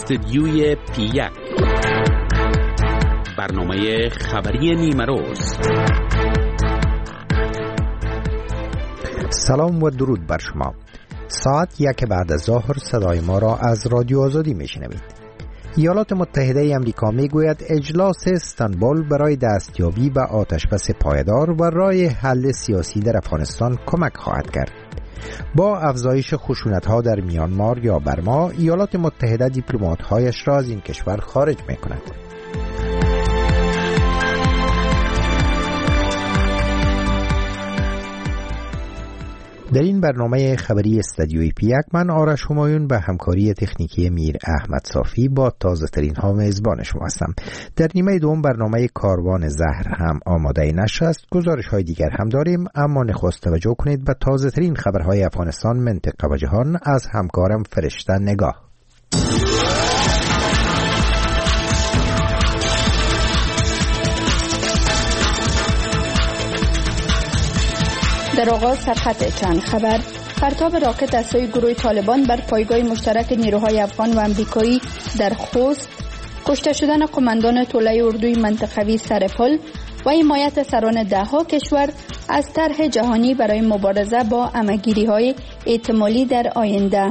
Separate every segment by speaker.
Speaker 1: استدیوی پی1، برنامه خبری نیمروز.
Speaker 2: سلام و درود بر شما. ساعت 1 بعد از ظهر صدای ما را از رادیو آزادی میشنوید. ایالات متحده امریکا میگوید اجلاس استانبول برای دستیابی به آتشبس پایدار و راه حل سیاسی در افغانستان کمک خواهد کرد. با افزایش خشونت‌ها در میانمار یا برما، ایالات متحده دیپلمات‌هایش را از این کشور خارج می‌کند. در این برنامه خبری استدیوی پی1 من آرش همایون به همکاری تکنیکی میر احمد صافی با تازه ترین ها میزبان شما هستم. در نیمه دوم برنامه کاروان زهر هم آماده نشست. گزارش های دیگر هم داریم، اما نخست توجه کنید به تازه ترین خبرهای افغانستان، منطقه و جهان از همکارم فرشته نگاه.
Speaker 3: در آغاز سرخط چند خبر. پرتاب راکت از سوی گروه طالبان بر پایگاه مشترک نیروهای افغان و امریکایی در خوست، کشته شدن قماندان توله اردوی منطقوی سرپل و حمایت سران ده‌ها کشور از طرح جهانی برای مبارزه با همه‌گیری‌های احتمالی در آینده.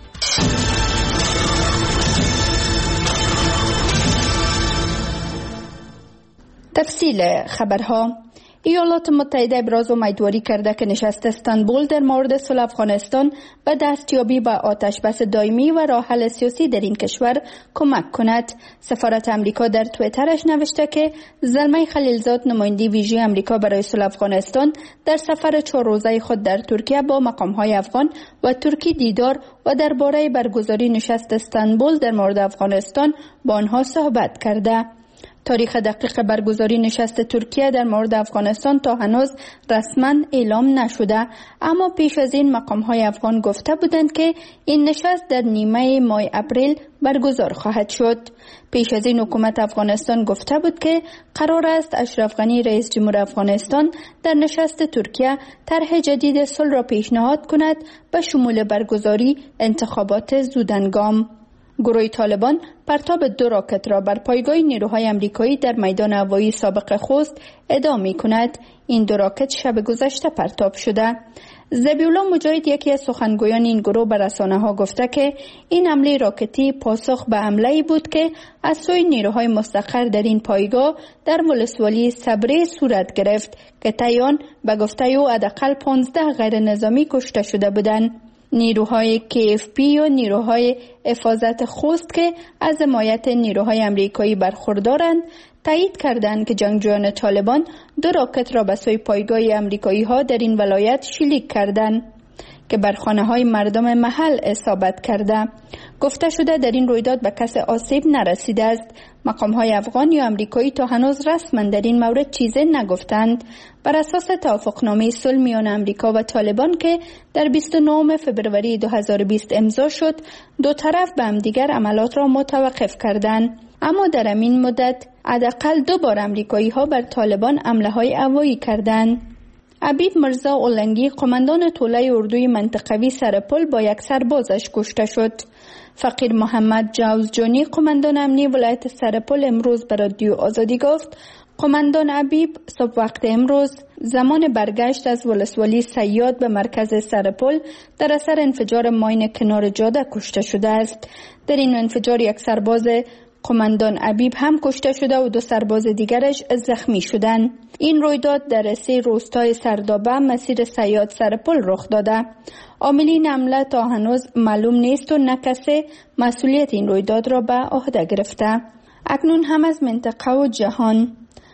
Speaker 3: تفصیل خبرها. ایالات متحده ابراز امیدواری کرده که نشست استانبول در مورد صلح افغانستان به دستیابی به آتشبس دائمی و راه حل سیاسی در این کشور کمک کند. سفارت امریکا در توییترش نوشته که زلمه خلیلزاد، نماینده ویژه امریکا برای صلح افغانستان، در سفر 4 روزه خود در ترکیه با مقام‌های افغان و ترکی دیدار و درباره برگزاری نشست استانبول در مورد افغانستان با آنها صحبت کرده. تاریخ دقیق برگزاری نشست ترکیه در مورد افغانستان تا هنوز رسما اعلام نشده، اما پیش از این مقام‌های افغان گفته بودند که این نشست در نیمه ماه اپریل برگزار خواهد شد. پیش از این حکومت افغانستان گفته بود که قرار است اشرف غنی رئیس جمهور افغانستان در نشست ترکیه طرح جدید صلح را پیشنهاد کند به شمول برگزاری انتخابات زودهنگام. گروه طالبان پرتاب 2 راکت را بر پایگاه نیروهای امریکایی در میدان هوایی سابق خوست ادامه می‌کند. این 2 راکت شب گذشته پرتاب شده. ذبیح‌الله مجاهد، یکی از سخنگویان این گروه، به رسانه‌ها گفته که این حمله راکتی پاسخ به حمله‌ای بود که از سوی نیروهای مستقر در این پایگاه در ولسوالی صبری صورت گرفت که طی آن به گفته او حداقل 15 غیر نظامی کشته شده بودند. نیروهای KFP یا نیروهای حفاظت خوست که از حمایت نیروهای امریکایی برخوردارند، تایید کردند که جنگجویان طالبان 2 راکت را به سوی پایگاه امریکایی ها در این ولایت شلیک کردند که بر خانه های مردم محل اصابت کرده. گفته شده در این رویداد به کسی آسیب نرسیده است. مقام های افغان یا امریکایی تا هنوز رسما در این مورد چیزی نگفتند. بر اساس توافقنامه صلح میان امریکا و طالبان که در 29 فبروری 2020 امضا شد، 2 طرف به همدیگر عملات را متوقف کردند. اما در همین مدت حداقل 2 بار امریکایی ها بر طالبان حمله های هوایی کردند. حبیب مرزا اولنگی، قماندان توله اردوی منطقوی سرپل، با یک سربازش کشته شد. فقیر محمد جوزجانی، قماندان امنی ولایت سرپل، امروز به رادیو آزادی گفت قماندان حبیب صبح وقت امروز زمان برگشت از ولسوالی صیاد به مرکز سرپل در اثر انفجار ماین کنار جاده کشته شده است. در این انفجار یک سرباز قماندان حبیب هم کشته شده و 2 سرباز دیگرش زخمی شدند. این رویداد در 3 روستای سردابه مسیر صیاد سرپل رخ داده. عاملین حمله تا هنوز معلوم نیست و نه کسی مسئولیت این رویداد را به عهده گرفته. اکنون هم از منطقه و جهان.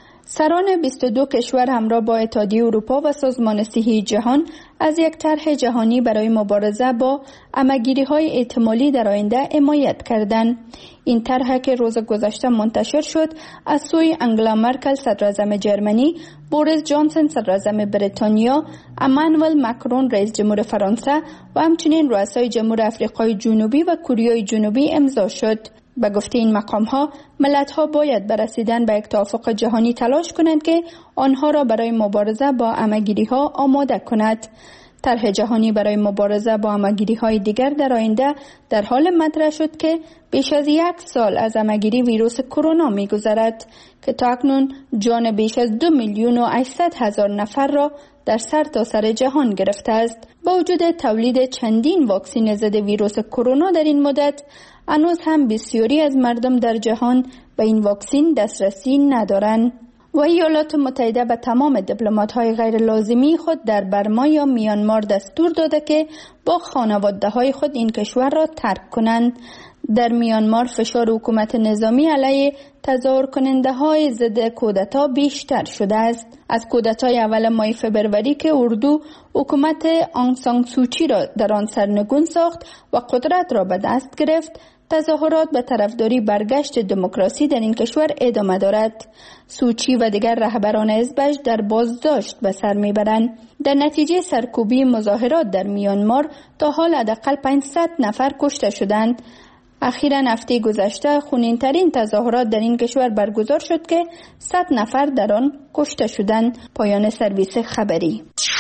Speaker 3: سران 22 کشور همراه با اتحادیه اروپا و سازمان صحی جهان از یک طرح جهانی برای مبارزه با همه‌گیری‌های احتمالی در آینده حمایت کردند. این طرح که روز گذشته منتشر شد از سوی انگلا مرکل صدراعظم جرمنی، بوریس جانسن صدراعظم بریتانیا، امانوئل مکرون رئیس جمهور فرانسه و همچنین رؤسای جمهور آفریقای جنوبی و کره جنوبی امضا شد. به گفته این مقام‌ها، ملت‌ها باید به رسیدن به یک توافق جهانی تلاش کنند که آنها را برای مبارزه با همه‌گیری‌ها آماده کند. طرح جهانی برای مبارزه با همه‌گیری‌های دیگر در آینده در حال مطرح شد که بیش از 1 سال از همه‌گیری ویروس کرونا می‌گذرد که تاکنون جان بیش از 2,800,000 نفر را در سرتاسر جهان گرفته است. با وجود تولید چندین واکسن ضد ویروس کرونا در این مدت، هنوز هم بسیاری از مردم در جهان به این واکسن دسترسی ندارند. و ایالات متحده به تمام دیپلمات‌های غیر لازمی خود در برما یا میانمار دستور داده که با خانواده‌های خود این کشور را ترک کنند. در میانمار فشار حکومت نظامی علیه تظاهر کننده های ضد کودتا بیشتر شده است. از کودتای اول ماه فبروری که اردو حکومت آنگ سان سوچی را در آن سرنگون ساخت و قدرت را به دست گرفت، تظاهرات به طرفداری برگشت دموکراسی در این کشور ادامه دارد. سوچی و دیگر رهبران حزبش در بازداشت به سر میبرند. در نتیجه سرکوبی مظاهرات در میانمار تا حال حداقل 500 نفر کشته شدند. اخیراً هفته گذشته خونین‌ترین تظاهرات در این کشور برگزار شد که 100 نفر در آن کشته شدند. پایان سرویس خبری.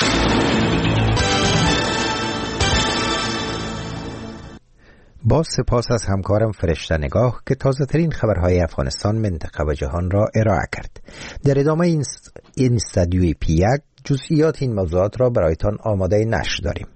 Speaker 2: با سپاس از همکارم فرشته نگاه که تازه ترین خبرهای افغانستان، منطقه و جهان را ارائه کرد. در ادامه این استودیوی پی1 جزئیات این موضوعات را برایتان آماده نشر داریم.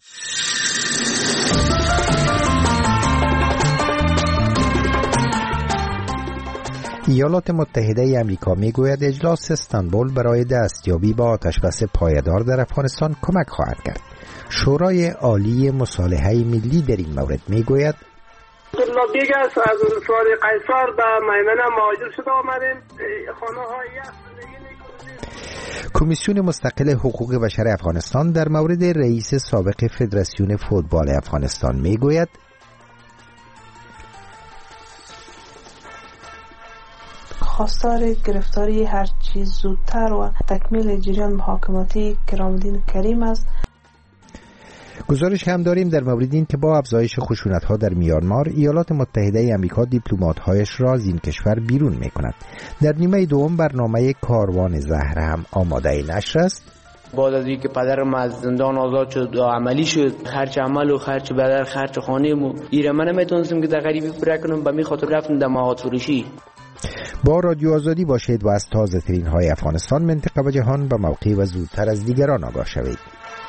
Speaker 2: ایالات متحده آمریکا میگوید اجلاس استانبول برای دستیابی به آتشبس پایدار در افغانستان کمک خواهد کرد. شورای عالی مصالحه ملی در این مورد میگوید
Speaker 4: بیگ است از ولسوالی قیصر به میمنه مهاجر شده آمدیم. خانه‌های
Speaker 2: کمیسیون مستقل حقوق بشر افغانستان در مورد رئیس سابق فدراسیون فوتبال افغانستان میگوید
Speaker 5: خواستار گرفتاری هر چیز زودتر و تکمیل جریان محاکماتی کرامالدین کریم است.
Speaker 2: گزارش هم داریم در مورد این که با افزایش خشونت‌ها در میانمار، ایالات متحده آمریکا دیپلمات‌هایش را از این کشور بیرون می‌کند. در نیمه دوم برنامه کاروان زهر هم آماده نشر است.
Speaker 6: بعد از اینکه پدرم از زندان آزاد شد و عملی شد، خرچ عمل و خرچ بدر خرچ خانه مو ایره من نمیتونستم که در غریبی پوره کنم، به می خاطر رفتم در مواد فروشی.
Speaker 2: با رادیو آزادی باشید و از تازه ترین های افغانستان، منطقه و جهان به موقع و زودتر از دیگران آگاه شوید.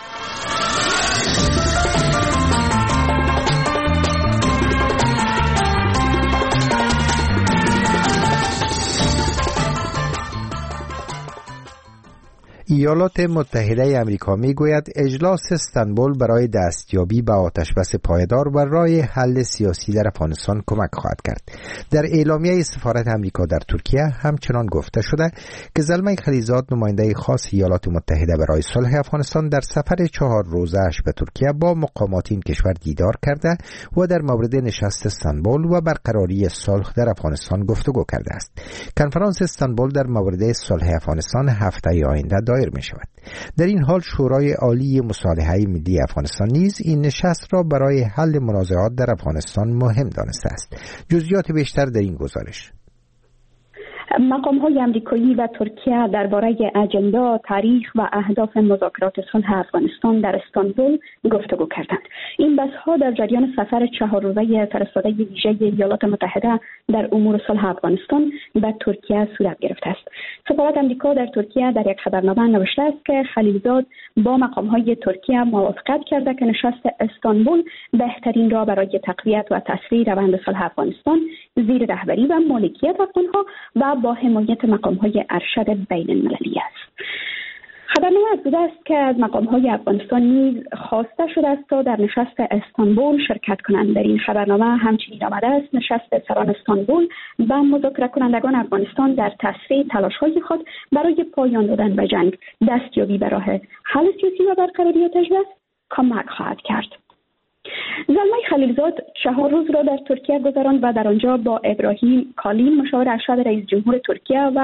Speaker 2: ایالات متحده آمریکا میگوید اجلاس استانبول برای دستیابی به آتشبس پایدار و راه حل سیاسی در افغانستان کمک خواهد کرد. در اعلامیه سفارت آمریکا در ترکیه همچنان گفته شده که زلمه خلیلزاد، نماینده خاص ایالات متحده برای صلح افغانستان، در سفر 4 روزه‌اش به ترکیه با مقامات این کشور دیدار کرده و در مورد نشست استانبول و برقراری صلح در افغانستان گفتگو کرده است. کنفرانس استانبول در مورد صلح افغانستان هفته آینده دایر می شود. در این حال شورای عالی مصالحه ملی افغانستان نیز این نشست را برای حل منازعات در افغانستان مهم دانسته است. جزئیات بیشتر در این گزارش.
Speaker 7: مقام‌های آمریکایی و ترکیه درباره اجندا، تاریخ و اهداف مذاکرات صلح افغانستان در استانبول گفتگو کردند. این بحث‌ها در جریان سفر 4 روزه فرستاده ویژه ایالات متحده در امور صلح افغانستان به ترکیه صورت گرفته است. سفارت آمریکا در ترکیه در یک خبرنامه نوشته است که خلیلزاد با مقام‌های ترکیه موافقت کرده که نشست استانبول بهترین راه برای تقویت و تسریع روند صلح افغانستان زیر رهبری و مالکیت افغان‌ها و با حمایت مقام‌های ارشد بین المللی است. خبرنامه افزوده است که از مقام‌های افغانستان نیز خواسته شده است تا در نشست استانبول شرکت کنند. در این خبرنامه همچنین آمده است نشست سران استانبول به مذاکره کنندگان افغانستان در تسریع تلاش‌های خود برای پایان دادن به جنگ، دستیابی به راه حل سیاسی و برقراری آتش‌بس کمک خواهد کرد. زلمه خلیلزاد 4 روز را در ترکیه گذراند و در آنجا با ابراهیم کالین، مشاور ارشد رئیس جمهور ترکیه، و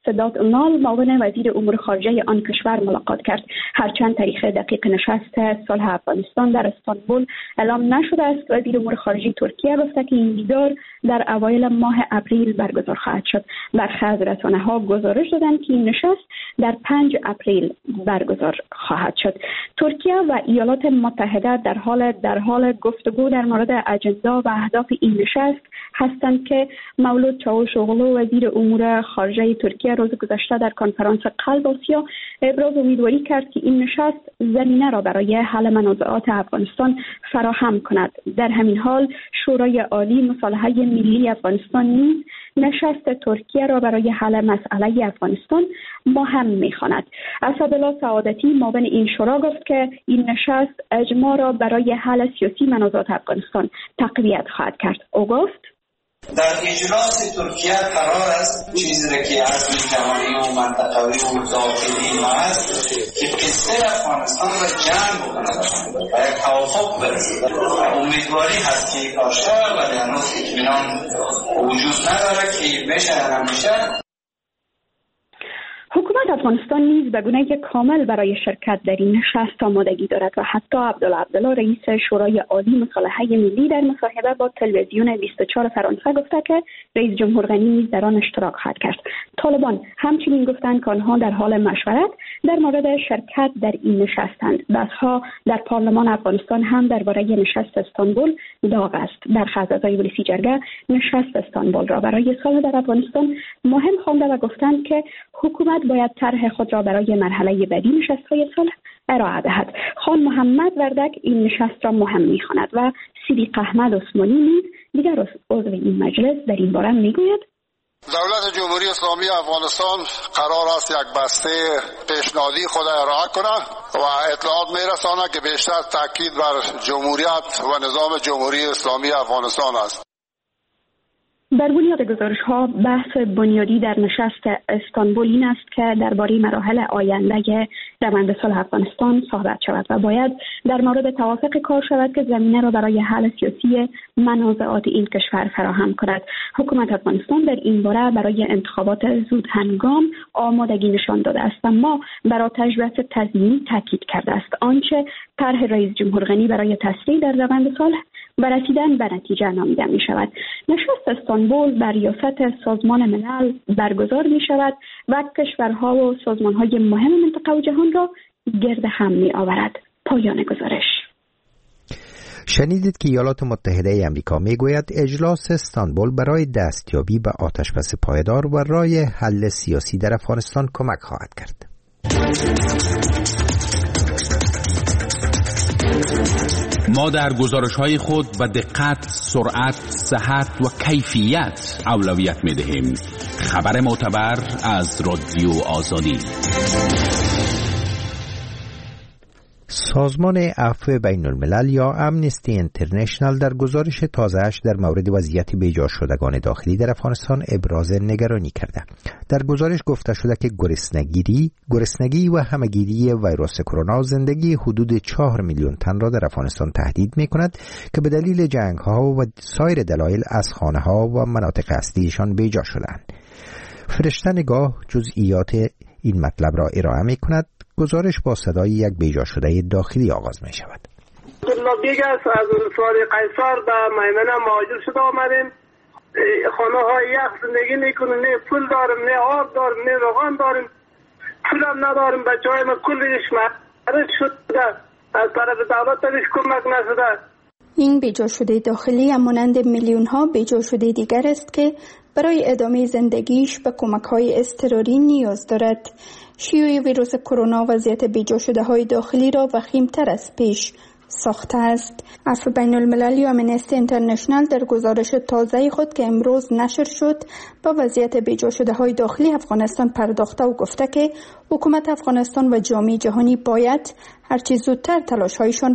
Speaker 7: سدات اونال معاون وزیر امور خارجه آن کشور ملاقات کرد. هرچند تاریخ دقیق نشست صلح افغانستان در استانبول اعلام نشده است، وزیر امور خارجه ترکیه گفته که این دیدار در اوایل ماه اپریل برگزار خواهد شد. برخی از رسانه‌ها گزارش دادند که این نشست در 5 اپریل برگزار خواهد شد. ترکیه و ایالات متحده در حال گفتگو در مورد اجندا و اهداف این نشست هستند که مولود چاوشوغلو وزیر امور خارجه ترکیه روز گذشته در کنفرانس قلب آسیا ابراز امیدواری کرد که این نشست زمینه را برای حل منازعات افغانستان فراهم کند. در همین حال شورای عالی مصالحه ملی افغانستان نیز نشست ترکیه را برای حل مسئله افغانستان مهم می‌خواند. اسدالله سعادتی معاون این شورا گفت که این نشست اجماع را برای حل سیاسی منازعات افغانستان تقویت خواهد کرد. او گفت
Speaker 8: در اجلاس ترکیه قرار است چیزی را که از جهانی و منطقوی و داخلی ما است که قصه افغانستان را جمع بکنه و یک توافق برسید. امیدواری هست که کار شود ولی هنوز اطمینان وجود نداره که بشه یا نمیشه.
Speaker 7: حکومت افغانستان نیز به گونه کامل برای شرکت در این نشست آمادگی دارد و حتی عبدالله رئیس شورای عالی مصالحه ملی در مصاحبه با تلویزیون 24 فرانسه گفته که رئیس جمهور غنی نیز در آن اشتراک خواهد کرد. طالبان همچنین گفتند که آنها در حال مشورت در مورد شرکت در این نشستند. بحث‌ها در پارلمان افغانستان هم درباره نشست استانبول داغ است. برخی از اعضای ولسی جرگه نشست استانبول را برای صلح در افغانستان مهم خوانده و گفتند که حکومت باید طرح خود را برای مرحله بعدی نشست‌های صلح ارائه دهد. خان محمد وردک این نشست را مهم می‌خواند و صدیق احمد عثمانی نیز دیگر عضو این مجلس در این باره می‌گوید
Speaker 9: دولت جمهوری اسلامی افغانستان قرار است یک بسته پیشنهادی خود ارائه کند و اطلاعات می‌رساند که بیشتر تاکید بر جمهوریت و نظام جمهوری اسلامی افغانستان است.
Speaker 7: در بنیاد گزارش‌ها بحث بنیادی در نشست استانبول این است که درباره مراحل آینده روند صلح افغانستان صحبت شود و باید در مورد توافق کار شود که زمینه را برای حل سیاسی منازعات این کشور فراهم کند. حکومت افغانستان در این باره برای انتخابات زود هنگام آمادگی نشان داده است، اما بر تجربه تضمینی تاکید کرده است. آنچه طرح رئیس جمهور غنی برای تسریع در روند صلح و رسیدن به نتیجه نامیده می شود. نشست استانبول بر ریاست سازمان ملل برگزار می شود و کشورها و سازمانهای مهم منطقه و جهان را گرد هم می آورد. پایان گزارش.
Speaker 2: شنیدید که ایالات متحده ای آمریکا می گوید اجلاس استانبول برای دستیابی به آتشبس پایدار و راه حل سیاسی در افغانستان کمک خواهد کرد.
Speaker 1: ما در گزارش‌های خود به دقت، سرعت، صحت و کیفیت اولویت می‌دهیم. خبر معتبر از رادیو آزادی.
Speaker 2: سازمان عفو بین الملل یا امنستی انترنشنال در گزارش تازه‌اش در مورد وضعیت بیجا شدگان داخلی در افغانستان ابراز نگرانی کرده. در گزارش گفته شده که گرسنگی و همه‌گیری ویروس کرونا زندگی حدود 4 میلیون تن را در افغانستان تهدید می‌کند که به دلیل جنگ‌ها و سایر دلایل از خانه‌ها و مناطق اصلیشان بیجا شدند. فرشته نگاه جزئیات این مطلب را ارائه می‌کند. گزارش با صدای یک بیجا شده داخلی آغاز می شود.
Speaker 4: عبدالله از ولسوالی قیصر به میمنه مهاجر شده آمدیم. خانه های یخ زندگی میکنیم، نه پول داریم، نه آب داریم، نه روغن داریم، پول هم نداریم. بچه های ما کلش معرض شده، از طرف دولت تبیش کمک نشده.
Speaker 3: این بیجا شده داخلی همانند میلیون ها بیجا شده دیگر است که برای ادامه زندگیش به کمک های اضطراری نیاز دارد. شیوع ویروس کرونا وضعیت بیجا شده های داخلی را وخیم‌تر از پیش ساخته است. عفو بین الملل یا امنستی انترنشنال در گزارش تازه خود که امروز نشر شد با وضعیت بیجا شده های داخلی افغانستان پرداخته و گفته که حکومت افغانستان و جامعه جهانی باید هرچی زودتر تلاش هایشان را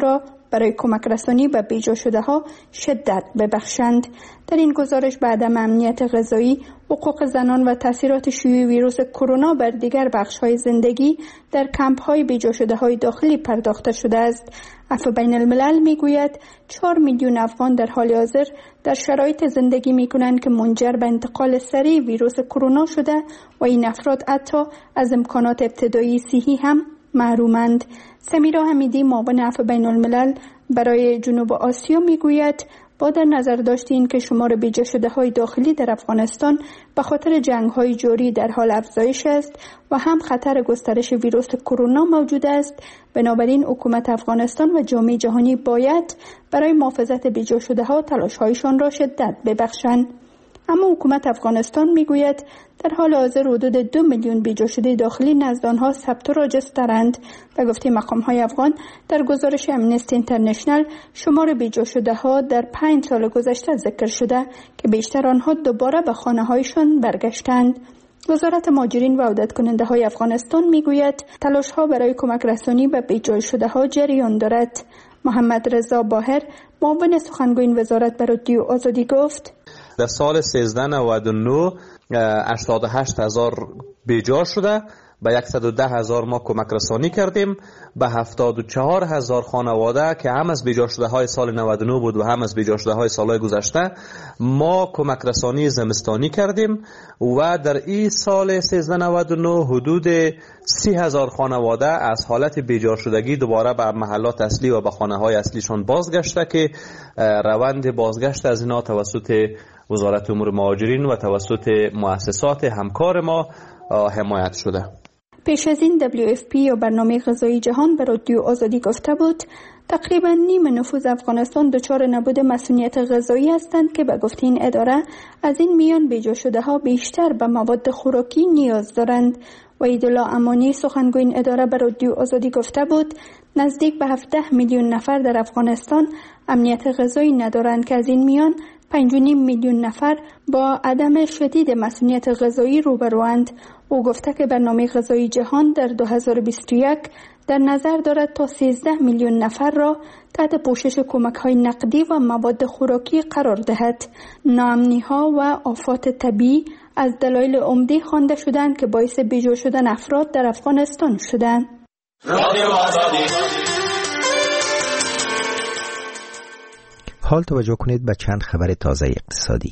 Speaker 3: برای کمک رسانی به بیجا شده ها شدت ببخشند. در این گزارش به عدم امنیت غذایی، حقوق زنان و تاثیرات شیوع ویروس کرونا بر دیگر بخش‌های زندگی در کمپ‌های بیجا شده های داخلی پرداخته شده است. عفو بین الملل میگوید 4 میلیون افغان در حال حاضر در شرایط زندگی میکنند که منجر به انتقال سریع ویروس کرونا شده و این افراد حتی از امکانات ابتدایی صحی هم محرومند. سمیرا حمیدی، معاون عفو بین الملل برای جنوب آسیا میگوید با در نظر داشت این که شمار بیجا شده های داخلی در افغانستان به خاطر جنگ های جاری در حال افزایش است و هم خطر گسترش ویروس کرونا موجود است، بنابراین حکومت افغانستان و جامعه جهانی باید برای محافظت بیجا شده ها تلاش هایشان را شدت ببخشند. اما حکومت افغانستان میگوید در حال حاضر حدود 2 میلیون بیجا شده داخلی نزد آنها ثبت و راجسترند. به گفته مقام‌های افغان در گزارش امنستی اینترنشنال شمار بیجا شده ها در 5 سال گذشته ذکر شده که بیشتر آنها دوباره به خانه‌هایشان برگشتند. وزارت مهاجرین و عودت کننده های افغانستان میگوید تلاش ها برای کمک رسانی به بیجا شده ها جریان دارد. محمد رضا باهر، معاون سخنگوی وزارت، به رادیو آزادی گفت
Speaker 10: در سال 1399 88,000 بیجا شده، به 110,000 ما کمک رسانی کردیم، به 74,000 خانواده که هم از بیجا شده های سال 99 بود و هم از بیجا شده های سالهای گذشته ما کمک رسانی زمستانی کردیم و در این سال 1399 حدود 30,000 خانواده از حالت بیجا شدگی دوباره به محلات اصلی و به خانه های اصلیشان بازگشته که روند بازگشت از اینا توسط وزارت امور مهاجرین و توسط مؤسسات همکار ما حمایت شده.
Speaker 3: پیش از این WFP یا برنامه غذایی جهان به رادیو آزادی گفته بود تقریبا نیم نفوذ افغانستان دچار نبود مسئولیت غذایی هستند که به گفته این اداره از این میان بیجا شده ها بیشتر به مواد خوراکی نیاز دارند. وحیدالله امانی، سخنگوی این اداره، به رادیو آزادی گفته بود نزدیک به 17 میلیون نفر در افغانستان امنیت غذایی ندارند که از این میان 5.5 میلیون نفر با عدم شدید مسئولیت غذایی روبروند. او گفته که برنامه غذایی جهان در 2021 در نظر دارد تا 13 میلیون نفر را تحت پوشش کمک‌های نقدی و مواد خوراکی قرار دهد. ناامنی‌ها و آفات طبیعی از دلایل عمده خوانده شدند که باعث بیجا شدن افراد در افغانستان شدند.
Speaker 2: حال توجه کنید به چند خبر تازه اقتصادی.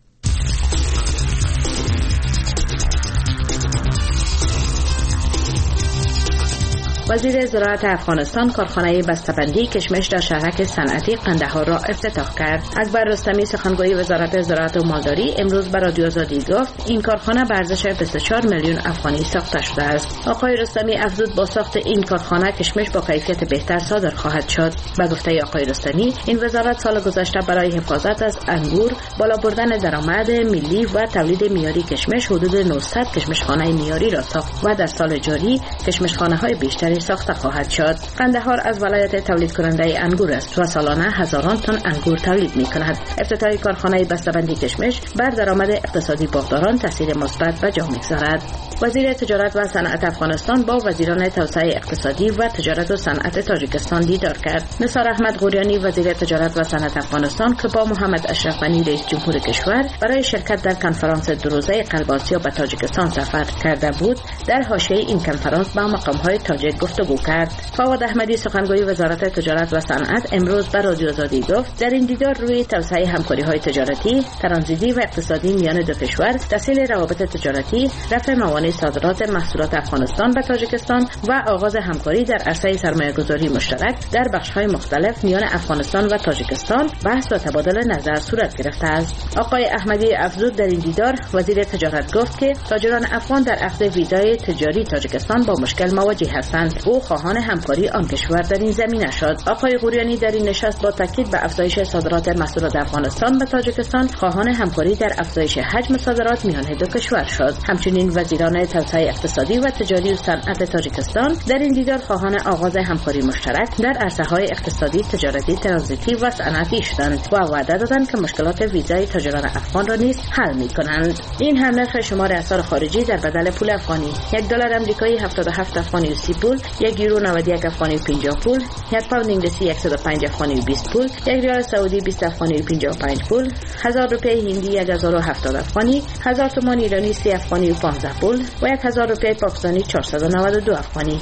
Speaker 11: وزیر زراعت افغانستان کارخانه بسته‌بندی کشمش در شهرک صنعتی قندهار را افتتاح کرد. اکبر رستمی، سخنگوی وزارت زراعت و مالداری، امروز به رادیو آزادی گفت این کارخانه به ارزش 24 میلیون افغانی ساخته شده است. آقای رستمی افزود با ساخت این کارخانه کشمش با کیفیت بهتر صادر خواهد شد. به گفته آقای رستمی این وزارت سال گذشته برای حفاظت از انگور، بالا بردن درآمد ملی و تولید معیاری کشمش حدود 900 کشمشخانه معیاری را ساخت و در سال جاری کشمشخانه‌های بیشتری ساخته خواهد شد. قندهار از ولایت تولید کننده انگور است و سالانه هزاران تن انگور تولید می کند. افتتاح کارخانه بسته‌بندی کشمش بر درآمد اقتصادی باغداران تاثیر مثبت و جا می‌گذارد. وزیر تجارت و صنعت افغانستان با وزیران توسعه اقتصادی و تجارت و صنعت تاجیکستان دیدار کرد. نثار احمد غوریانی، وزیر تجارت و صنعت افغانستان که با محمد اشرف غنی رئیس جمهور کشور برای شرکت در کنفرانس دو روزه قلب آسیا به تاجیکستان سفر کرده بود، در حاشیه این کنفرانس با مقام‌های تاجیک گفتگو کرد. فواد احمدی، سخنگوی وزارت تجارت و صنعت، امروز به رادیو آزادی گفت در این دیدار روی توسعه همکاری‌های تجارتی، ترانزیتی و اقتصادی میان دو کشور، تسهیل روابط تجارتی، رفع موانع صادرات محصولات افغانستان به تاجیکستان و آغاز همکاری در عرصه سرمایه‌گذاری مشترک در بخش‌های مختلف میان افغانستان و تاجیکستان بحث و تبادل نظر صورت گرفته است. آقای احمدی افزود در این دیدار وزیر تجارت گفت که تاجران افغان در اخذ ویزای تجاری تاجیکستان با مشکل مواجه هستند. او خواهان همکاری آن کشور در این زمینه شد. آقای غوریانی در این نشست با تاکید به افزایش صادرات محصولات افغانستان به تاجیکستان خواهان همکاری در افزایش حجم صادرات میان دو کشور شد. همچنین وزیران توسعه اقتصادی و تجاری و صنعت تاجیکستان در این دیدار خواهان آغاز همکاری مشترک در عرصه‌های اقتصادی، تجارتی، ترانزیتی و صنعتی شدند و وعده دادند که مشکلات ویزای تاجران افغان را نیز حل می‌کنند. این هم نرخ شمار اسعار خارجی در بدل پول افغانی: $1 آمریکایی 77 افغانی و 30 پول، یک یورو 91 افغانی و 50 پول، یک پوند انگلیسی 105 افغانی و 20 پول، یک ریال سعودی 20 افغانی و 55 پول، 1000 روپیه هندی 1070 افغانی، 1000 تومان ایرانی 30 افغانی و 15 پول و 1000 روپیه پاکستانی 492 افغانی.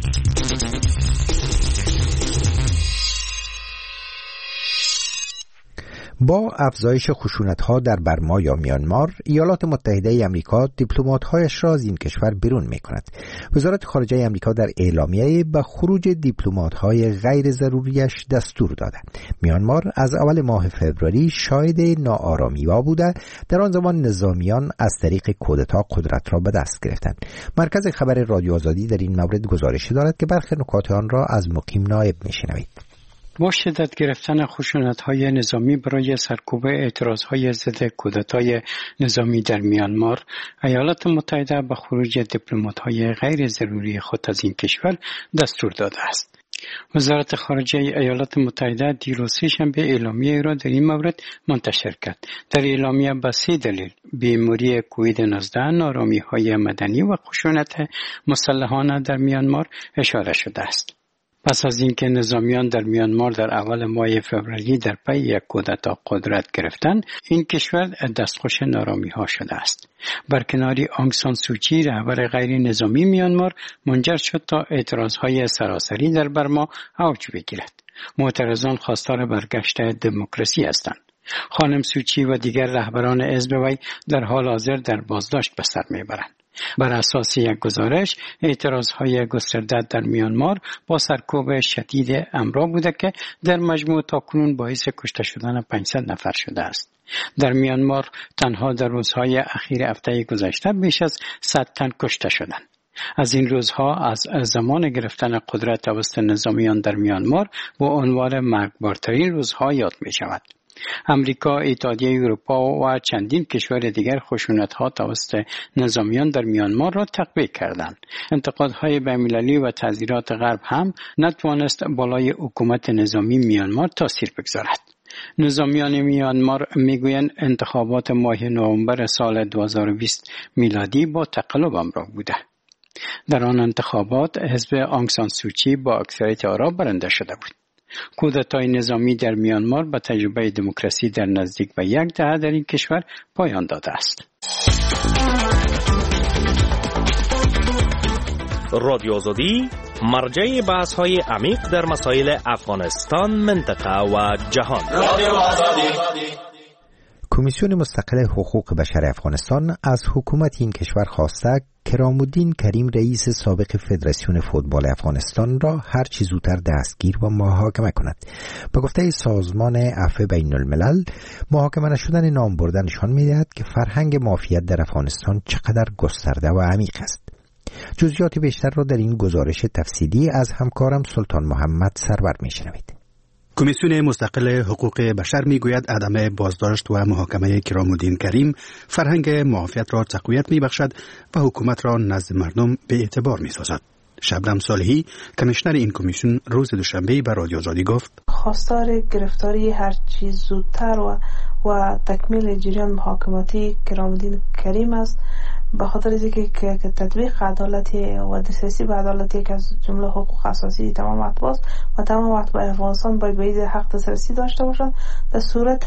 Speaker 2: با افزایش خشونت‌ها در برما یا میانمار، ایالات متحده آمریکا دیپلمات‌هایش را از این کشور بیرون می‌کند. وزارت خارجه آمریکا در اعلامیه به خروج دیپلمات‌های غیر ضروریش دستور داده. میانمار از اول ماه فوریه شاهد ناآرامی‌ها بوده. در آن زمان نظامیان از طریق کودتا قدرت را به دست گرفتند. مرکز خبر رادیو آزادی در این مورد گزارش دارد که برخی نکات آن را از مقیم نایب می‌شنوید.
Speaker 12: با شدت گرفتن خشونت‌های نظامی برای سرکوب اعتراض‌های ضد کودتای نظامی در میانمار، ایالات متحده به خروج دیپلمات‌های غیر ضروری خود از این کشور دستور داده است. وزارت خارجه ایالات متحده دیروز سه‌شنبه اعلامیه را در این مورد منتشر کرد. در اعلامیه به 3 دلیل بیماری کووید 19، نارامی‌های مدنی و خشونت مسلحانه در میانمار اشاره شده است. پس از اینکه نظامیان در میانمار در اول ماه فوریه در پی یک کودتا قدرت گرفتند، این کشور دستخوش نارامی‌ها شده است. برکناری آنگ سان سوچی، رهبر غیر نظامی میانمار، منجر شد تا اعتراضهای سراسری در برما اوج بگیرد. معترضان خواستار برگشت دموکراسی هستند. خانم سوچی و دیگر رهبران حزب وی در حال حاضر در بازداشت به سر میبرند. بر اساس یک گزارش، اعتراضهای گسترده در میانمار با سرکوب شدید امرا بوده که در مجموع تاکنون باعث کشته شدن 500 نفر شده است. در میانمار تنها در روزهای اخیر هفته گذشته بیش از 100 تن کشته شدند. از این روزها از زمان گرفتن قدرت توسط نظامیان در میانمار با عنوان مرگبارترین روزها یاد می شود. امریکا، اتحادیه اروپا و چندین کشور دیگر خشونت‌ها توسط نظامیان در میانمار را تقویه کردند. انتقادهای بین‌المللی و تعزیرات غرب هم نتوانست بالای حکومت نظامی میانمار تاثیر بگذارد. نظامیان میانمار میگویند انتخابات ماه نوامبر سال 2020 میلادی با تقلب همراه بوده. در آن انتخابات حزب آنگ سان سوچی با اکثریت آرا برنده شده بود. کودتای نظامی در میانمار با تجربه دموکراسی در نزدیک به 1 دهه در این کشور پایان داده است.
Speaker 13: رادیو آزادی مرجع بحث‌های عمیق در مسائل افغانستان، منطقه و جهان. رادیو آزادی.
Speaker 2: کمیسیون مستقل حقوق بشر افغانستان از حکومت این کشور خواسته کرام الدین کریم، رئیس سابق فدراسیون فوتبال افغانستان را هر چه زودتر دستگیر و محاکمه کند. به گفته سازمان عفو بین الملل، محاکمه نشدن نام بردن نشان می‌دهد که فرهنگ مافیات در افغانستان چقدر گسترده و عمیق است. جزئیات بیشتر را در این گزارش تفصیلی از همکارم سلطان محمد سرور می‌شنوید.
Speaker 14: کمیسیون مستقل حقوق بشر میگوید عدم بازداشت و محاکمه کرام الدین کریم فرهنگ معافیت را تقویت میبخشد و حکومت را نزد مردم به اعتبار میسازد. شبنم صالحی، کمیشنر این کمیسیون، روز دوشنبه به رادیو آزادی گفت
Speaker 5: خواستار گرفتاری هر چیز زودتر و تکمیل جریان محاکماتی کرام الدین کریم است، به خاطر اینکه تطبیق عدالتی و دسترسی به عدالتی که از جمله حقوق اساسی تمام مطبوع و تمام مطبوع افغانستان باید به حق دسترسی داشته باشند. در صورت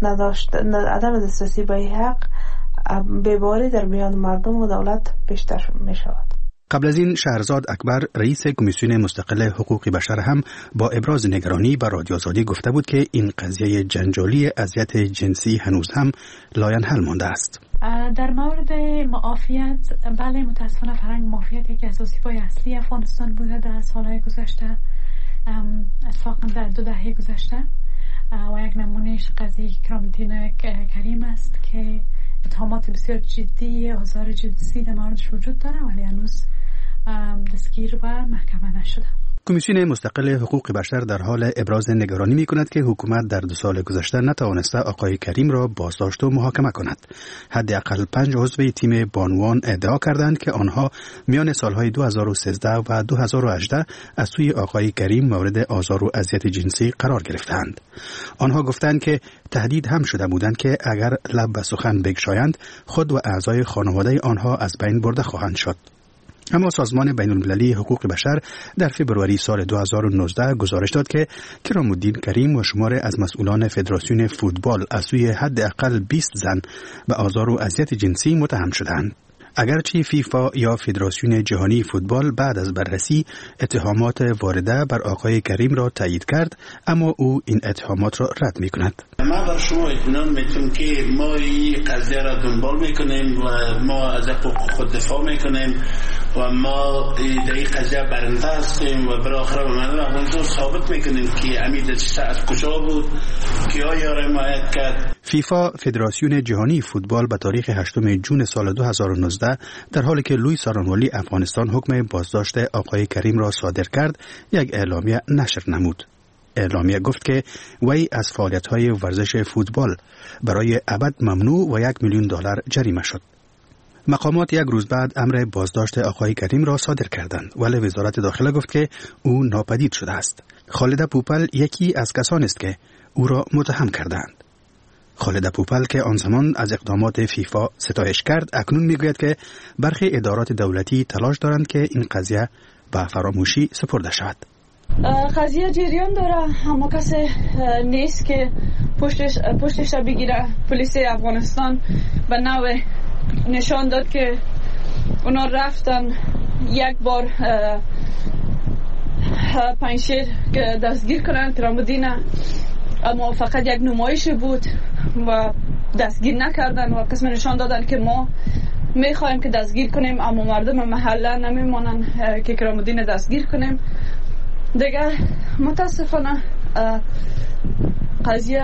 Speaker 5: عدم دسترسی به حق، بی‌باری در میان مردم و دولت بیشتر می شود.
Speaker 14: قبل از این شهرزاد اکبر، رئیس کمیسیون مستقل حقوق بشر، هم با ابراز نگرانی به رادیو آزادی گفته بود که این قضیه جنجالی اذیت جنسی هنوز هم لاینحل مانده است.
Speaker 15: در مورد معافیت، بله، متاسفانه فرهنگ معافیت یکی از وظیفه‌های اصلی افغانستان بوده در سالهای گذشته، اتفاقا در 2 دهه گذشته، و یک نمونهش قضیه کرام الدین کریم است که اتهامات بسیار جدی آزار جنسی در موردش وجود داره ولی هنوز دستگیر و محکمه نشده.
Speaker 14: کمیسیون مستقل حقوق بشر در حال ابراز نگرانی می‌کند که حکومت در 2 سال گذشته نتوانسته آقای کریم را بازداشت و محاکمه کند. حداقل 5 عضو تیم بانوان ادعا کردند که آنها میان سالهای 2013 و 2018 از سوی آقای کریم مورد آزار و اذیت جنسی قرار گرفتند. آنها گفتند که تهدید هم شده بودند که اگر لب به سخن بگشایند، خود و اعضای خانواده آنها از بین برده خواهند شد. اما سازمان بین المللی حقوق بشر در فوریه سال 2019 گزارش داد که کرام الدین کریم و شمار از مسئولان فدراسیون فوتبال از سوی حداقل 20 زن به آزار و اذیت جنسی متهم شدند. اگرچه فیفا یا فدراسیون جهانی فوتبال بعد از بررسی اتهامات وارده بر آقای کریم را تایید کرد، اما او این اتهامات را رد می کند.
Speaker 16: ما بر شما اطمینان میتونم که ما این قضیه را دنبال میکنیم و ما از حقوق خود دفاع میکنیم و ما در این قضیه برنده هستیم و بالاخره به مردم افغانستان ثابت میکنیم که امید از کجا بود که آیا را حمایت کرد.
Speaker 14: فیفا فدراسیون جهانی فوتبال به تاریخ 8 جون سال 2019 در حالی که لوی سارانوالی افغانستان حکم بازداشت آقای کریم را صادر کرد، یک اعلامیه نشر نمود. اعلامیه گفت که وی از فعالیت‌های ورزش فوتبال برای ابد ممنوع و $1,000,000 جریمه شد. مقامات یک روز بعد امر بازداشت آقای کریم را صادر کردند، ولی وزارت داخله گفت که او ناپدید شده است. خالد پوپل یکی از کسانی است که او را متهم کردند. خالد پوپل که آن زمان از اقدامات فیفا ستایش کرد، اکنون میگوید که برخی ادارات دولتی تلاش دارند که این قضیه به فراموشی سپرده شود.
Speaker 17: قضیه جریان داره، اما کسی نیست که پشتش بگیره. پلیس افغانستان به نوع نشان داد که اونا رفتن یک بار پنجشیر که دستگیر کنن کرام الدین، اما فقط یک نمایش بود و دستگیر نکردن و قسم نشان دادن که ما میخوایم که دستگیر کنیم، اما مردم محله نمیمانن که کرام الدین دستگیر کنیم. دیگه متاسفانه قضیه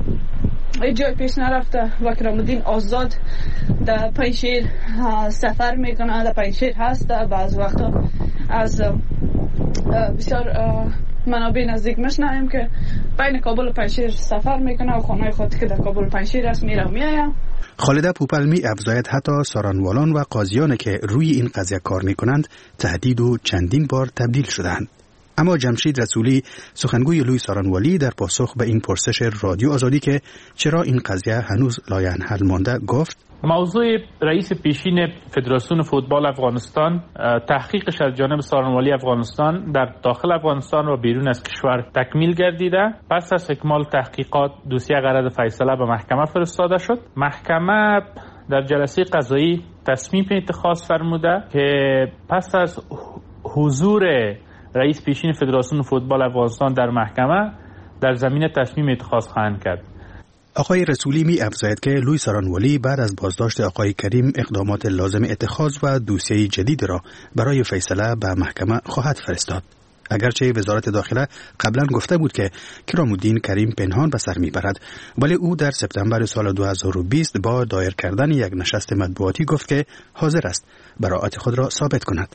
Speaker 17: جای پیش نرفته و کرام الدین آزاد در پنجشیر سفر میکنه، در پنجشیر هست. بعض وقتا از بسیار منابع نزدیک میشنویم که بین کابل و پنجشیر سفر میکنه و خانه خود که در کابل و پنجشیر است میره و میایم.
Speaker 14: خالد پوپل می افزاید حتی سارانوالان و قاضیان که روی این قضیه کار میکنند تهدید و چندین بار تبدیل شدند. اما جمشید رسولی سخنگوی لوی سارانوالی در پاسخ به این پرسش رادیو آزادی که چرا این قضیه هنوز لاینحل مانده گفت:
Speaker 18: موضوع رئیس پیشین فدراسیون فوتبال افغانستان تحقیقش از جانب سارانوالی افغانستان در داخل افغانستان و بیرون از کشور تکمیل گردیده. پس از اکمال تحقیقات دوسیه غرض فیصله به محکمه فرستاده شد. محکمه در جلسه قضایی تصمیم اتخاذ فرموده که پس از حضور رئیس پیشین فدراسیون فوتبال افغانستان در محکمه در زمینه تصمیم اتخاذ خواهند کرد.
Speaker 14: آقای رسولی می افزاید که لوی سارانوالی بعد از بازداشت آقای کریم اقدامات لازم اتخاذ و دوسیه جدید را برای فیصله به محکمه خواهد فرستاد. اگرچه وزارت داخله قبلا گفته بود که کرام الدین کریم پنهان به سر میبرد، ولی او در سپتامبر سال 2020 با دایر کردن یک نشست مطبوعاتی گفت که حاضر است براءت خود را ثابت کند.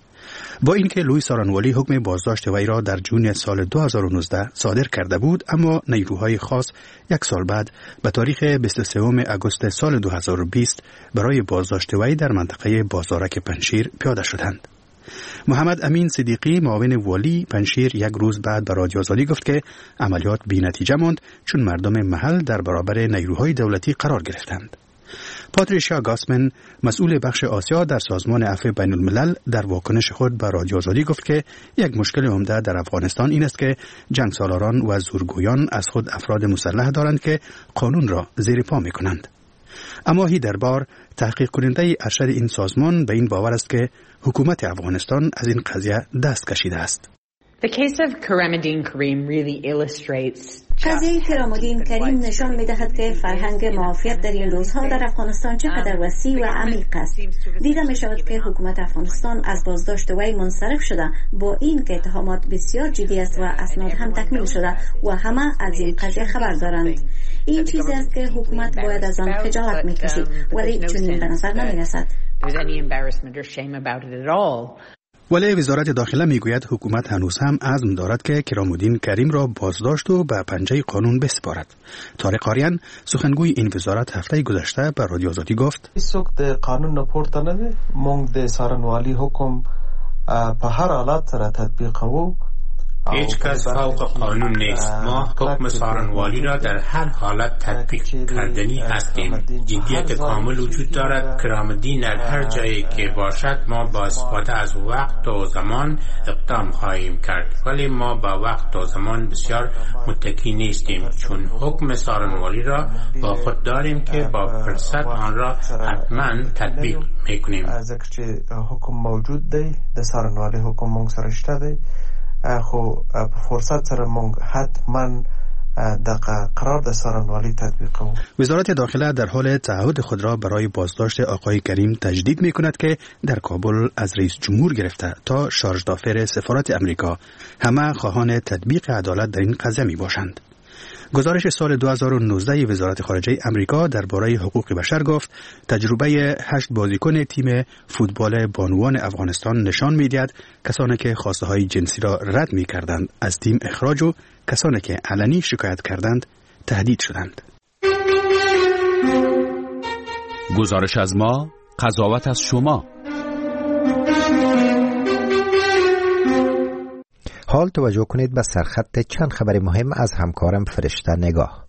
Speaker 14: با اینکه لوی سارانوالی حکم بازداشت وی را در جون سال 2019 صادر کرده بود، اما نیروهای خاص یک سال بعد به تاریخ 23 آگوست سال 2020 برای بازداشت وی در منطقه بازارک پنجشیر پیاده شدند. محمد امین صدیقی معاون والی پنجشیر یک روز بعد به رادیو آزادی گفت که عملیات بی‌نتیجه ماند چون مردم محل در برابر نیروهای دولتی قرار گرفتند. پاتریشیا گاسمن مسئول بخش آسیا در سازمان عفو بین الملل در واکنش خود به رادیو آزادی گفت که یک مشکل عمده در افغانستان این است که جنگسالاران و زورگویان از خود افراد مسلح دارند که قانون را زیر پا می کنند. اما در بار تحقیق کننده ارشد این سازمان به این باور است که حکومت افغانستان از این قضیه دست کشیده است.
Speaker 19: قضیه کرام الدین کریم نشان می‌دهد که فرهنگ معافیت در این روزها در افغانستان چقدر وسیع و عمیق است. دیده می‌شود که حکومت افغانستان از بازداشت وی منصرف شده، با این که اتهامات بسیار جدی است و اسناد هم تکمیل شده و همه از این قضیه خبر دارند. این چیزی است که حکومت باید از آن خجالت می‌کشید، ولی چنین به نظر نمی‌رسد.
Speaker 14: ولی وزارت داخله میگوید حکومت هنوز هم عزم دارد که کرام الدین کریم را بازداشت و به پنجه قانون بسپارد. طارق آریان سخنگوی این وزارت هفته گذشته به رادیو آزادی گفت:
Speaker 20: څوک د قانون نه پورته نه دی، موږ د سارنوالي حکم په هر حالت سره تطبیقوو
Speaker 21: هیچ کس فوق قانون نیست. ما حکم سارنوالی را در هر حالت تطبیق کردنی هستیم. جدیت کامل وجود دارد. کرامالدین در هر جایی که باشد ما با استفاده از وقت و زمان اقدام خواهیم کرد، ولی ما با وقت و زمان بسیار متکی نیستیم، چون حکم سارنوالی را با خود داریم که با فرصت آن را حتما تطبیق میکنیم.
Speaker 20: از که حکم موجود دی د سارنوالی حکم مونږ سره شته دی، خو فرصت سره مونږ حتما دغه قرار د سارنوالی تطبیق کوو.
Speaker 14: وزارت داخله در حال تعهد خود را برای بازداشت آقای کریم تجدید می کند که در کابل از رئیس جمهور گرفته تا شارژ دافر سفارت امریکا همه خواهان تطبیق عدالت در این قضیه می باشند. گزارش سال 2019 وزارت خارجه امریکا درباره حقوق بشر گفت تجربه 8 بازیکن تیم فوتبال بانوان افغانستان نشان می‌دهد کسانی که خواسته های جنسی را رد می‌کردند از تیم اخراج و کسانی که علنی شکایت کردند تهدید شدند.
Speaker 1: گزارش از ما، قضاوت از شما.
Speaker 2: حال توجه کنید به سرخط چند خبر مهم از همکارم فرشته نگاه.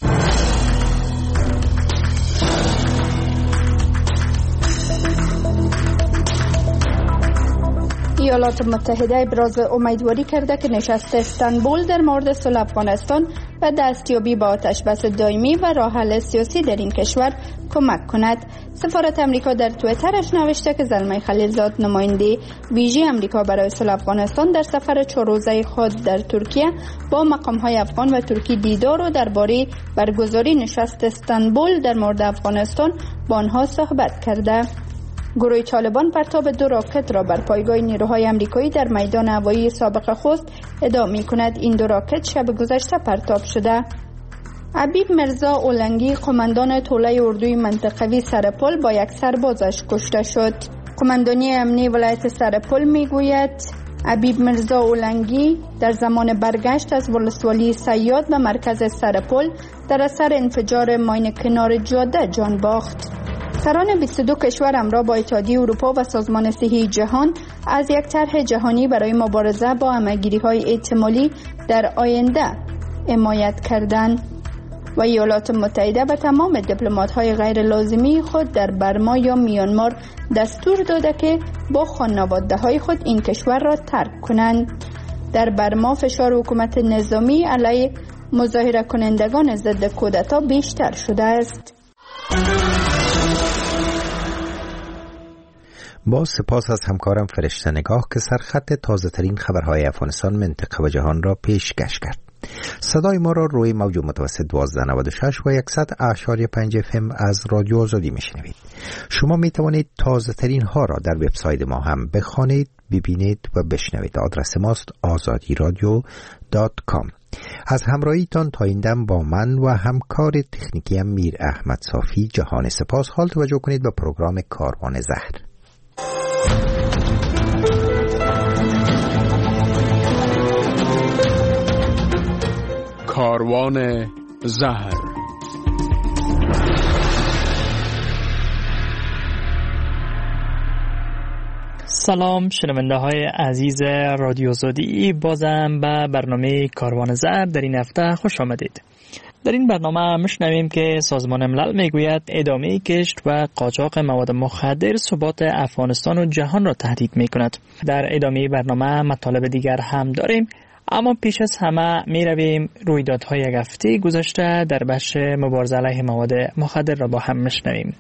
Speaker 3: ایالات متحده ابراز امیدواری کرده که نشست استانبول در مورد صلح افغانستان و دستیابی به آتشبس دائمی و راه حل سیاسی در این کشور کمک کند. سفارت امریکا در توییترش نوشته که زلمه خلیلزاد نماینده ویژه امریکا برای صلح افغانستان در سفر 4 روزه خود در ترکیه با مقام‌های افغان و ترکی دیدار و درباره برگزاری نشست استانبول در مورد افغانستان با آنها صحبت کرده. گروه طالبان پرتاب 2 راکت را بر پایگاه نیروهای امریکایی در میدان هوایی سابق خوست ادعا می‌کند. این 2 راکت شب گذشته پرتاب شده. حبیب مرزا اولنگی قماندان توله اردوی منطقوی سرپل با یک سربازش کشته شد. قماندانی امنی ولایت سرپل میگوید حبیب مرزا اولنگی در زمان برگشت از ولسوالی صیاد به مرکز سرپل در اثر انفجار ماین کنار جاده جان باخت. سران 22 کشور همراه با اتحادیه اروپا و سازمان صحی جهان از یک طرح جهانی برای مبارزه با همه‌گیری‌های احتمالی در آینده حمایت کردند و ایالات متحده به تمام دیپلمات‌های غیر لازمی خود در برما یا میانمار دستور داده که با خانواده‌های خود این کشور را ترک کنند. در برما فشار حکومت نظامی علیه مظاهره کنندگان ضد کودتا بیشتر شده است.
Speaker 2: با سپاس از همکارم فرشته نگاه که سرخط تازه ترین خبرهای افغانستان، منطقه و جهان را پیشکش کرد. صدای ما را روی موج متوسط 1296 و 100.5 FM از رادیو آزادی میشنوید. شما می توانید تازه ترین ها را در وبسایت ما هم بخوانید، ببینید و بشنوید. آدرس ماست azadiradio.com. از همراهیتان تا این دم با من و همکار تکنیکی میر احمد صافی جهان سپاس. حال توجه کنید به پروگرام کاروان زهر.
Speaker 1: کاروان زهر.
Speaker 22: سلام شنونده های عزیز رادیو آزادی، بازم به برنامه کاروان زهر در این هفته خوش آمدید. در این برنامه میشنویم که سازمان ملل میگوید ادامه کشت و قاچاق مواد مخدر ثبات افغانستان و جهان را تهدید میکند. در ادامه برنامه مطالب دیگر هم داریم، اما پیش از همه می رویم رویدادهای یک هفته گذشته در بخش مبارزه علیه مواد مخدر را با هم میشنویم.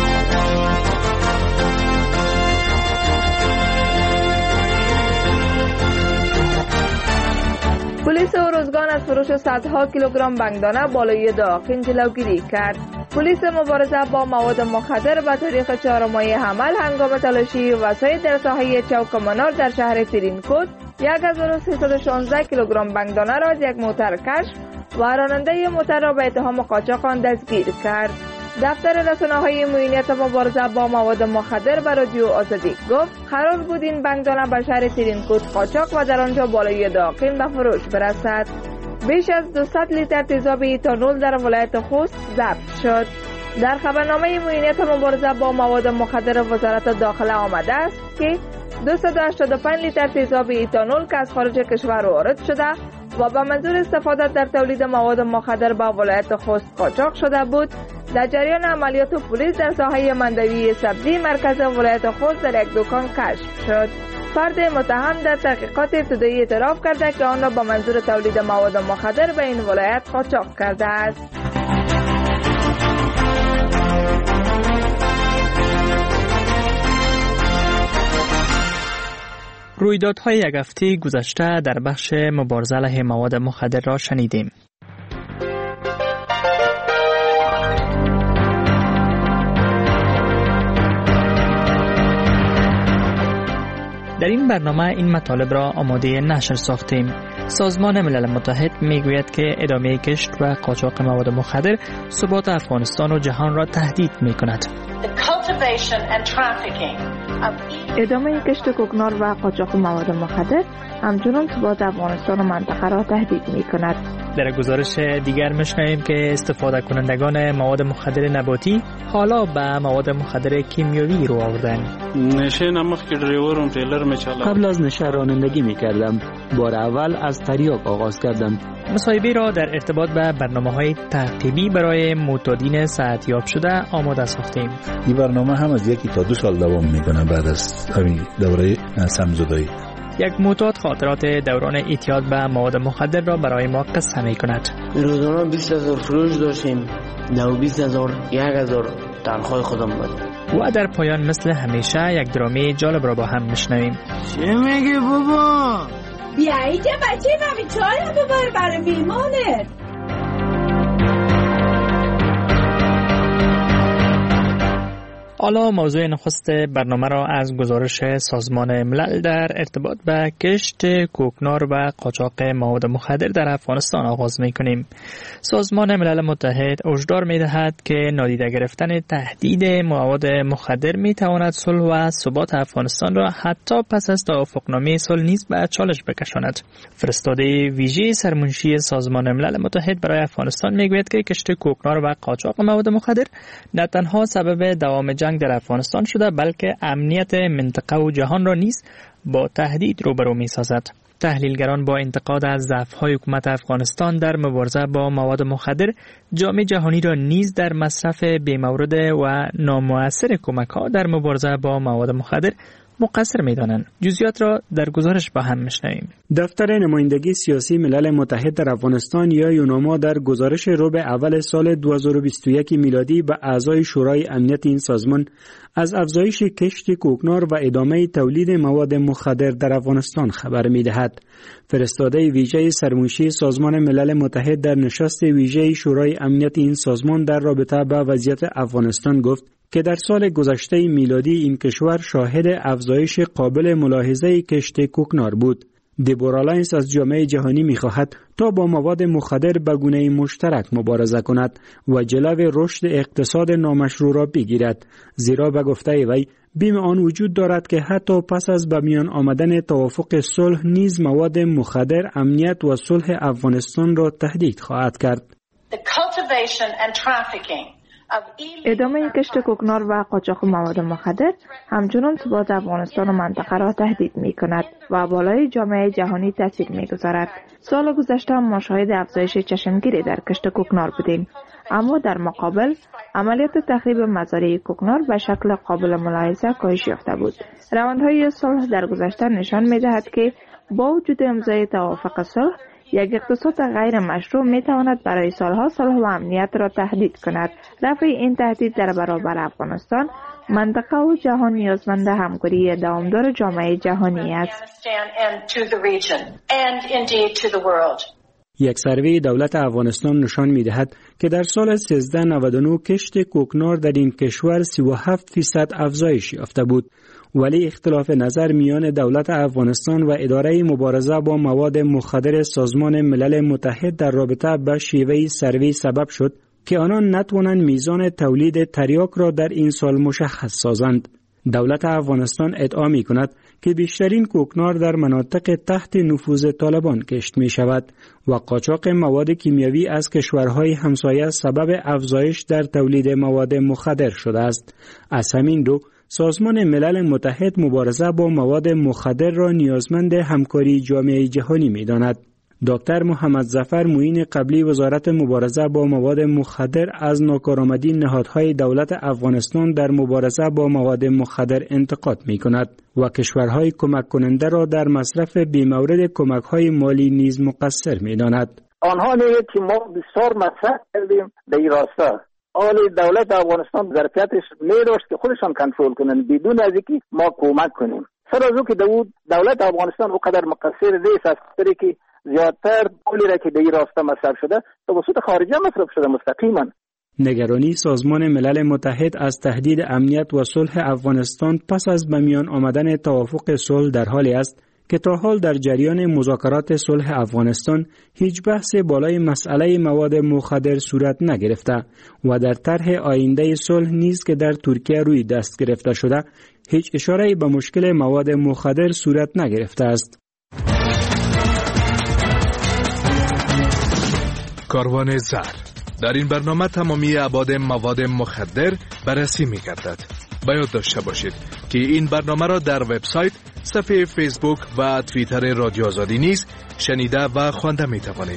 Speaker 23: پلیس ارزگان از فروش صدها کیلوگرم بنگدانه بالای داغین جلوگیری کرد. پلیس مبارزه با مواد مخدر به تاریخ 4 ماه حمل هنگام تلاشی وسایل در ساحه چوک منار در شهر ترینکوت 1316 کیلوگرم بنگدانه را از یک موتر کشف و راننده موتر را به اتهام قاچاق آن دستگیر کرد. دفتر رسانه‌های معینیت مبارزه با مواد مخدر به رادیو آزادی گفت قرار بود این بنگدانه به شهر ترینکوت قاچاق و در آنجا بالای داغین به فروش برسد. بیش از 200 لیتر تیزاب ایتانول در ولایت خوست ضبط شد. در خبرنامه معینیت مبارزه با مواد مخدر وزارت داخله آمده است که 285 لیتر تیزاب ایتانول که از خارج کشور وارد شده و به منظور استفاده در تولید مواد مخدر به ولایت خوست قاچاق شده بود، در جریان عملیات پلیس در ساحه مندوی سبزی مرکز ولایت خوست در یک دکان کشف شد. فرد متهم در تحقیقات ابتدایی اعتراف کرده که آن را به منظور تولید مواد مخدر به این ولایت قاچاق کرده است.
Speaker 22: رویدادهای یک هفته گذشته در بخش مبارزه علیه مواد مخدر را شنیدیم. در این برنامه این مطالب را آماده نشر ساختیم. سازمان ملل متحد میگوید که ادامه کشت و قاچاق مواد مخدر ثبات افغانستان و جهان را تهدید میکند.
Speaker 23: ادامه کشت کوکنار و قاچاق مواد مخدر همچنان ثبات افغانستان و منطقه را تهدید میکند.
Speaker 22: در گزارش دیگر میشنویم که استفاده کنندگان مواد مخدر نباتی حالا به مواد مخدر کیمیایی رو آوردن.
Speaker 6: نشه نمخ که دریورم تریلر میچالم.
Speaker 8: قبل از نشه رانندگی میکردم. بار اول از تریاک آغاز کردم.
Speaker 22: مصاحبه را در ارتباط به برنامه‌های تعقیبی برای معتادین صحتیاب شده آماده ساختیم.
Speaker 9: این برنامه هم از 1 تا 2 سال دوام میکنه بعد از همین دوره سمزدایی.
Speaker 22: یک معتاد خاطرات دوران اعتیاد به مواد مخدر را برای ما قصه می‌کند.
Speaker 24: روزانه 20,000 فروش داشتیم. 20,000 1000 تنخواه خودم بود.
Speaker 22: و در پایان مثل همیشه یک درامه جالب را با هم میشنویم.
Speaker 24: چه میگی بابا؟
Speaker 25: بیا اینجا بچه من چای ببر برای میمانت.
Speaker 22: حالا موضوع نخست برنامه را از گزارش سازمان ملل در ارتباط به کشت کوکنار و قاچاق مواد مخدر در افغانستان آغاز می‌کنیم. سازمان ملل متحد هشدار می‌دهد که نادیده گرفتن تهدید مواد مخدر می‌تواند صلح و ثبات افغانستان را حتی پس از توافقنامه صلح نیز به چالش بکشاند. فرستاده ویژه سرمنشی سازمان ملل متحد برای افغانستان می‌گوید که کشت کوکنار و قاچاق مواد مخدر نه تنها سبب دوام جنگ در افغانستان شده بلکه امنیت منطقه و جهان را نیز با تهدید روبرو می‌سازد. تحلیلگران با انتقاد از ضعف‌های حکومت افغانستان در مبارزه با مواد مخدر جامعه جهانی را نیز در مصرف بی‌مورد و نامؤثر کمک‌ها در مبارزه با مواد مخدر مقصر می‌دانند. جزئیات را در گزارش با هم می‌شنویم.
Speaker 26: دفتر نمایندگی سیاسی ملل متحد در افغانستان یا یوناما در گزارش ربع اول سال 2021 میلادی به اعضای شورای امنیت این سازمان از افزایش کشت کوکنار و ادامه تولید مواد مخدر در افغانستان خبر می‌دهد. فرستاده ویژه سرمنشی سازمان ملل متحد در نشست ویژه شورای امنیت این سازمان در رابطه با وضعیت افغانستان گفت که در سال گذشته میلادی این کشور شاهد افزایش قابل ملاحظه کشت کوکنار بود. دیبورا لاینس از جامعه جهانی می‌خواهد تا با مواد مخدر به گونه مشترک مبارزه کند و جلو رشد اقتصاد نامشروع را بگیرد، زیرا به گفته وی بیم آن وجود دارد که حتی پس از به میان آمدن توافق صلح نیز مواد مخدر امنیت و صلح افغانستان را تهدید خواهد کرد.
Speaker 23: ادامه کشت کوکنار و قاچاق مواد مخدر همچنان ثبات افغانستان و منطقه را تهدید می کند و بالای جامعه جهانی تاثیر می گذارد. سال گذشته ما شاهد افزایش چشمگیری در کشت کوکنار بودیم، اما در مقابل عملیات تخریب مزارع کوکنار به شکل قابل ملاحظه کاهش یافته بود. روندهای صلح در گذشته نشان می دهد که با وجود امضای توافق صلح یک اقتصاد غیر مشروع می تواند برای سالها صلح و امنیت را تهدید کند. رفع این تهدید در برابر افغانستان، منطقه و جهان نیازمند همکاری دوامدار جامعه جهانی است.
Speaker 26: یک سروی دولت افغانستان نشان می دهد که در سال 1399 کشت کوکنار در این کشور 37% افزایش یافته بود، ولی اختلاف نظر میان دولت افغانستان و اداره مبارزه با مواد مخدر سازمان ملل متحد در رابطه با شیوه سروی سبب شد که آنان نتوانند میزان تولید تریاک را در این سال مشخص سازند. دولت افغانستان ادعا می کند که بیشترین کوکنار در مناطق تحت نفوذ طالبان کشت می شود و قاچاق مواد کیمیایی از کشورهای همسایه سبب افزایش در تولید مواد مخدر شده است. از همین رو سازمان ملل متحد مبارزه با مواد مخدر را نیازمند همکاری جامعه جهانی می‌داند. دکتر محمد ظفر معین قبلی وزارت مبارزه با مواد مخدر از ناکارآمدی نهادهای دولت افغانستان در مبارزه با مواد مخدر انتقاد می‌کند و کشورهای کمک کننده را در مصرف بی‌مورد کمک‌های مالی نیز مقصر می‌داند.
Speaker 4: آنها میگویند که ما بسیار مصرف کردیم در این راستا. حالی دولت افغانستان ظرفیتش می‌داشت که خودشان کنترل کنند بدون از اینکه ما کمک کنیم. سر از او که دولت افغانستان اونقدر مقصر نیست از خاطری که زیادتر پولی را که در این راستا مصرف شده توسط خارجه مصرف شده مستقیما.
Speaker 26: نگرانی سازمان ملل متحد از تهدید امنیت و صلح افغانستان پس از به میان آمدن توافق صلح در حالی است که تا حال در جریان مذاکرات صلح افغانستان هیچ بحث بالای مسئله مواد مخدر صورت نگرفته و در طرح آینده صلح نیز که در ترکیه روی دست گرفته شده هیچ اشاره‌ای به مشکل مواد مخدر صورت نگرفته است.
Speaker 7: کاروان زر در این برنامه تمامی ابعاد مواد مخدر بررسی می‌گردد. باید داشته باشید که این برنامه را در وبسایت، صفحه فیسبوک و توییتر رادیو آزادی نیز شنیده و خوانده می‌توانید.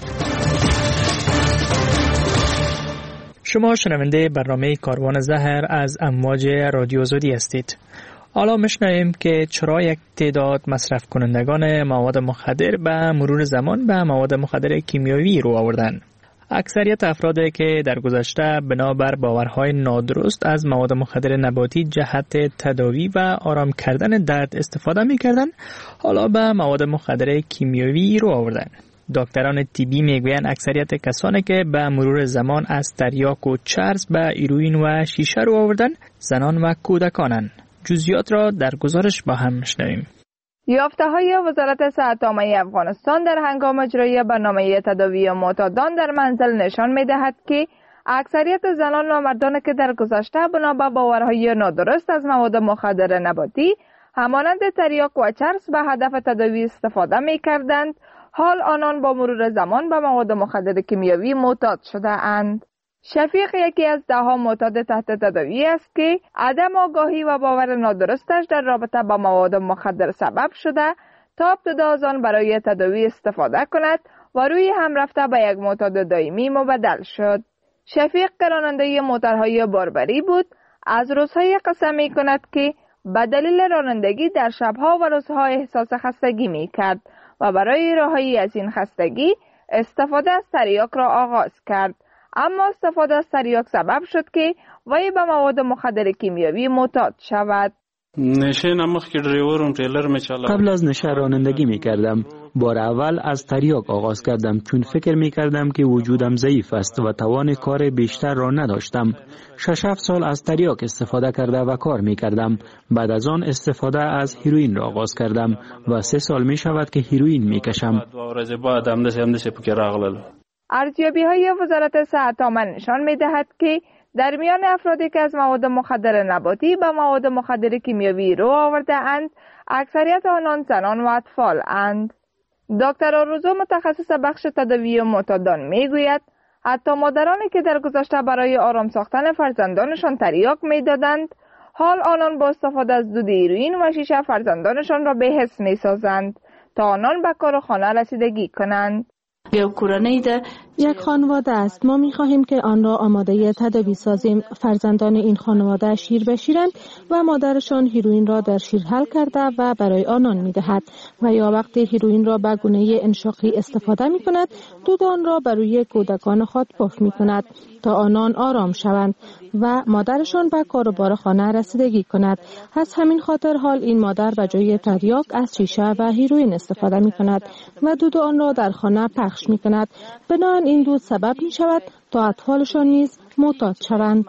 Speaker 22: شما شنونده برنامه کاروان زهر از امواج رادیو آزادی هستید. حالا میشنویم که چرا یک تعداد مصرف کنندگان مواد مخدر به مرور زمان به مواد مخدر کیمیایی رو آوردن. اکثریت افرادی که در گذشته بنابر باورهای نادرست از مواد مخدر نباتی جهت تداوی و آرام کردن درد استفاده می‌کردند، حالا به مواد مخدر کیمیایی رو آوردن. دکتران طبی میگویند اکثریت کسانی که به مرور زمان از تریاک و چرس به هیروئین و شیشه رو آوردن زنان و کودکانند. جزئیات را در گزارش با هم میشنویم.
Speaker 23: یافته‌های وزارت صحت عامه افغانستان در هنگام اجرای برنامه تداوی معتادان در منزل نشان می‌دهد که اکثریت زنان و مردان که در گذشته بنا به باورهای نادرست از مواد مخدر نباتی همانند تریاک و چرس به هدف تداوی استفاده می‌کردند، حال آنان با مرور زمان به مواد مخدر کیمیایی معتاد شده اند. شفیق یکی از 10 معتاد تحت تداوی است که عدم آگاهی و باور نادرستش در رابطه با مواد مخدر سبب شده تا ابتدا از آن برای تداوی استفاده کند و روی هم رفته به یک معتاد دائمی مبدل شد. شفیق که راننده موتورهای باربری بود، از روزهای قسم می کند که به دلیل رانندگی در شبها و روزها احساس خستگی می کرد و برای رهایی از این خستگی استفاده از تریاک را آغاز کرد. اما استفاده از تریاک سبب شد که وی به مواد مخدر کیمیایی معتاد شود.
Speaker 6: نشه نمخ که دریورم تریلر میچالا.
Speaker 8: قبل از نشه رانندگی میکردم. بار اول از تریاک آغاز کردم چون فکر میکردم که وجودم ضعیف است و توان کار بیشتر را نداشتم. 6-7 سال از تریاک استفاده کرده و کار میکردم. بعد از آن استفاده از هیروئین را آغاز کردم و 3 سال میشود که هیروئین میکشم.
Speaker 23: ارزیابی‌های وزارت صحت عامه نشان می‌دهد که در میان افرادی که از مواد مخدر نباتی به مواد مخدر کیمیایی رو آورده اند، اکثریت آنان زنان و اطفال اند. دکتر آرزو متخصص بخش تداوی معتادان میگوید حتی مادرانی که در گذشته برای آرام ساختن فرزندانشان تریاک میدادند، حال آنان با استفاده از دود هیروئین و شیشه فرزندانشان را بی‌حس میسازند تا آنان به کار خانه رسیدگی کنند.
Speaker 10: یک خانواده است. ما می خواهیم که آن را آماده تداوی سازیم. فرزندان این خانواده شیر بشیرند و مادرشان هیروئین را در شیر حل کرده و برای آنان می دهد و یا وقتی هیروئین را به گونه انشاقی استفاده می کند، دود آن را بر روی کودکان خود پف می کند تا آنان آرام شوند و مادرشان به کاروبار خانه رسیدگی کند. از همین خاطر حال این مادر به جای تریاک از شیشه و هیروئین استفاده می کند و دود آن را در خانه پخش می کند. بنابراین این دود سبب می شود تا اطفالشان نیز معتاد شوند.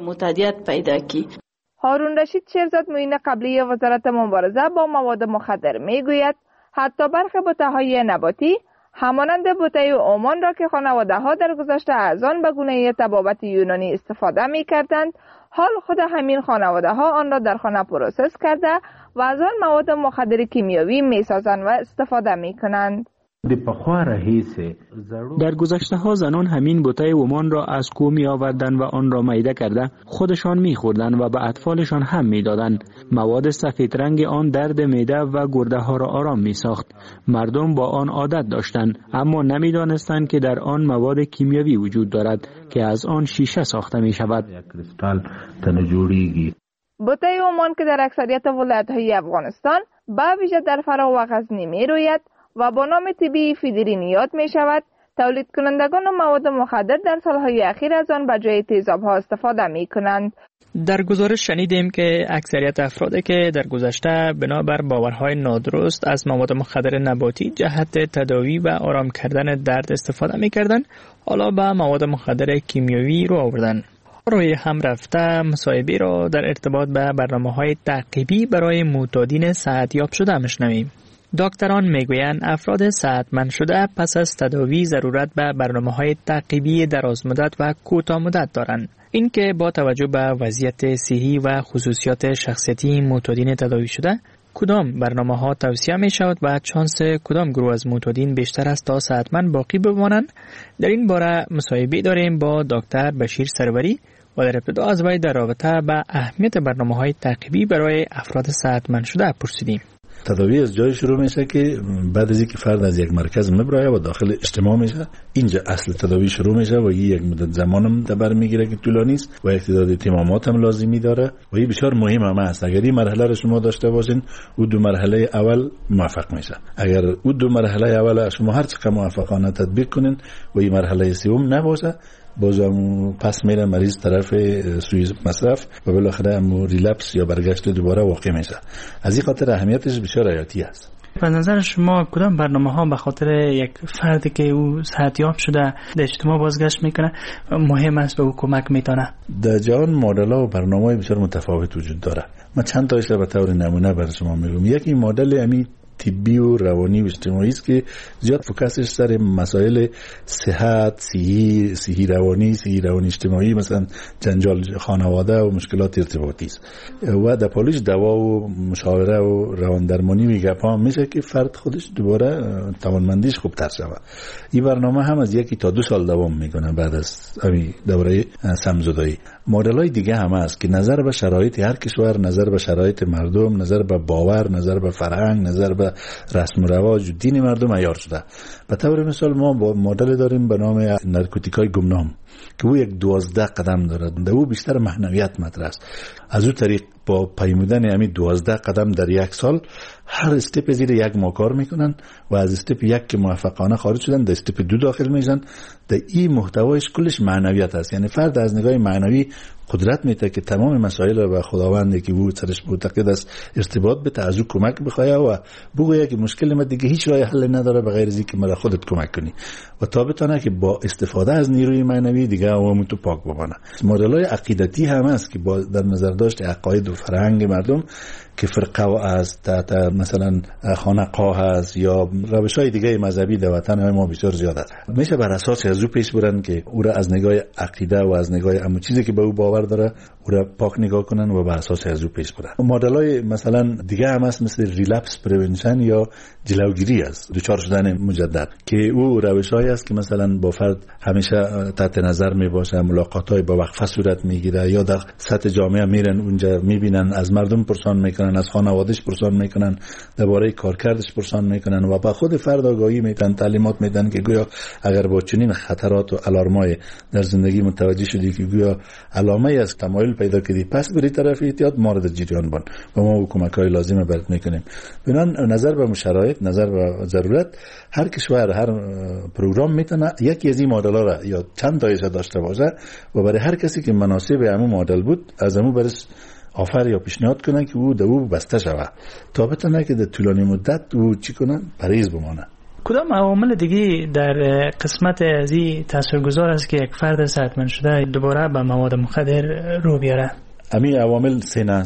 Speaker 23: هارون رشید شیرزاد معین قبلی وزارت مبارزه با مواد مخدر می گوید حتی برخی بوته‌های نباتی همانند بوته عمان را که خانواده ها در گذشته از آن به گونه طبابت یونانی استفاده می کردند، حال خود همین خانواده ها آن را در خانه پروسس کرده و از آن مواد مخدر کیمیایی می سازند و استفاده می کنند.
Speaker 26: در گذشته ها زنان همین بوته ومان را از کو می آوردن و آن را میده کرده خودشان می خوردن و به اطفالشان هم می دادن. مواد سفید رنگ آن درد معده و گرده ها را آرام می ساخت. مردم با آن عادت داشتند اما نمی دانستند که در آن مواد کیمیایی وجود دارد که از آن شیشه ساخته می شود.
Speaker 23: بوته ومان که در اکثریت ولایت‌های افغانستان به ویژه در فرا و غزنی می روید و با نام طبی فیدرین یاد می شود، تولید کنندگان مواد مخدر در سالهای اخیر از آن به جای تیزاب‌ها استفاده می کنند.
Speaker 22: در گزارش شنیدیم که اکثریت افرادی که در گذشته بنابر باورهای نادرست از مواد مخدر نباتی جهت تداوی و آرام کردن درد استفاده می کردند، حالا به مواد مخدر کیمیایی رو آوردند. روی هم رفته مصاحبه را در ارتباط به برنامه‌های تعقیبی برای معتادین صحتیاب شده میشنویم. دکتران میگویند افراد صحتمند شده پس از تداوی ضرورت به برنامه‌های تعقیبی درازمدت و کوتاه‌مدت دارند. این که با توجه به وضعیت صحی و خصوصیات شخصیتی معتادین تداوی شده کدام برنامه‌ها توصیه می شود و چانس کدام گروه از معتادین بیشتر است تا صحتمند باقی بمانند؟ در این باره مصاحبه داریم با دکتر بشیر سروری و در ابتدا از وی در رابطه با اهمیت برنامه‌های تعقیبی برای افراد صحتمند شده پرسیدیم.
Speaker 9: تداوی از جای شروع میشه که بعد از اینکه فرد از یک مرکز میبره و داخل اجتماع میشه، اینجا اصل تداوی شروع میشه و یک مدت زمانم در میگیره که طولانی است و یک تعداد اتمامات هم لازمی داره و این بسیار مهم هم است. اگر این مرحله رو شما داشته باشین او دو مرحله اول موفق میشه. اگر او دو مرحله اول شما هر چقدر موفقانه تطبیق کنین و این مرحله سوم نباشه بازم پس میره مریض طرف سوی مصرف و بالاخره ریلپس یا برگشت دوباره واقع میشه. از این خاطر اهمیتش بسیار حیاتی است.
Speaker 22: به نظر شما کدام برنامه‌ها به خاطر یک فردی که او صحتیاب شده در اجتماع بازگشت میکنه مهم است به او کمک میتونه؟
Speaker 9: در جهان مدل‌ها و برنامه‌های بسیار متفاوت وجود داره. من چند تایش به طور نمونه برای شما میگم. یکی مدل طبی و روانی و اجتماعی است که زیاد فوکسش سر مسائل صحت، صحی روانی اجتماعی، مثلا جنجال خانواده و مشکلات ارتباطی است و در پالوش دوا و مشاوره و روان درمانی میگه میشه که فرد خودش دوباره توانمندیش خوبتر شود. این برنامه هم از 1 تا 2 سال دوام میکنه بعد از همین دوره سمزدایی. مدل‌های دیگه هم هست که نظر به شرایط هر کشور، نظر به شرایط مردم، نظر به باور، نظر به فرهنگ، نظر به رسم و رواج و دین مردم عیار شده. به طور مثال ما با مدل داریم به نام نارکوتیکای گمنام که او یک 12 قدم دارد. او بیشتر معنویت مطرح است. از او طریق با پیمودن همین 12 قدم در یک سال هر استپ زیر یک ما کار میکنن و از استپ 1 که موفقانه خارج شدن در استپ 2 داخل میشن. در این محتوایش کلش معنویت است. یعنی فرد از نگاه معنوی قدرت میده که تمام مسائل رو به خداوندی که او سرش معتقد است ارتباط بده، از او کمک بخواه و بگوید که مشکل من دیگه هیچ راه حل نداره بغیر از اینکه مرا خودت کمک کنی و تا بتونه که با استفاده از نیروی معنوی دیگه عوام تو پاک بمانه. مدل‌های عقیدتی هم هست که با در نظر داشت عقاید و فرهنگ مردم که فرقه و از مثلا خانقاه هست یا روش‌های دیگه مذهبی در وطن ما بسیار زیاد است. میشه بر اساس از او پیش برن که او را از نگاه عقیده و از نگاه همون چیزی که به او باور داره او را پاک نگاه کنن و بر اساس از او پیش برن. مدل‌های مثلا دیگه هم هست مثل ریلپس پریونشن یا جلوگیری است، دچار شدن مجدد که او روش‌هایی است که مثلا با فرد همیشه تحت نظر میباشه، ملاقات‌های با وقفه صورت میگیره یا در سطح جامعه میرن اونجا میبینن، از مردم پرسان میکنن، از خانواده‌اش پرسان میکنن، درباره کارکردش پرسان میکنن و با خود فرد آگاهی میدن، تعلیمات میدن که گویا اگر با چنین خطرات و الارمای در زندگی متوجه شدی که گویا علامه از تمایل پیدا کردی پس بری طرف احتیاط مورد جریان بان و ما کمک‌های لازم برات میکنیم. بنان نظر به شرایط، نظر به ضرورت هر کشور هر پروگرام میتونه یکی از این مدل‌ها را یا چند تایش داشته باشه و برای هر کسی که مناسب همون مدل بود از همون برش آفر یا پیشنهاد کنن که او دو بسته شود تا بتونه که در طولانی مدت او چی کنن پرهیز بمانه.
Speaker 22: کدام عوامل دیگه در قسمت ازی تاثیرگذار است که یک فرد صحتمند شده دوباره به مواد مخدر رو بیاره؟
Speaker 9: همین عوامل سن است،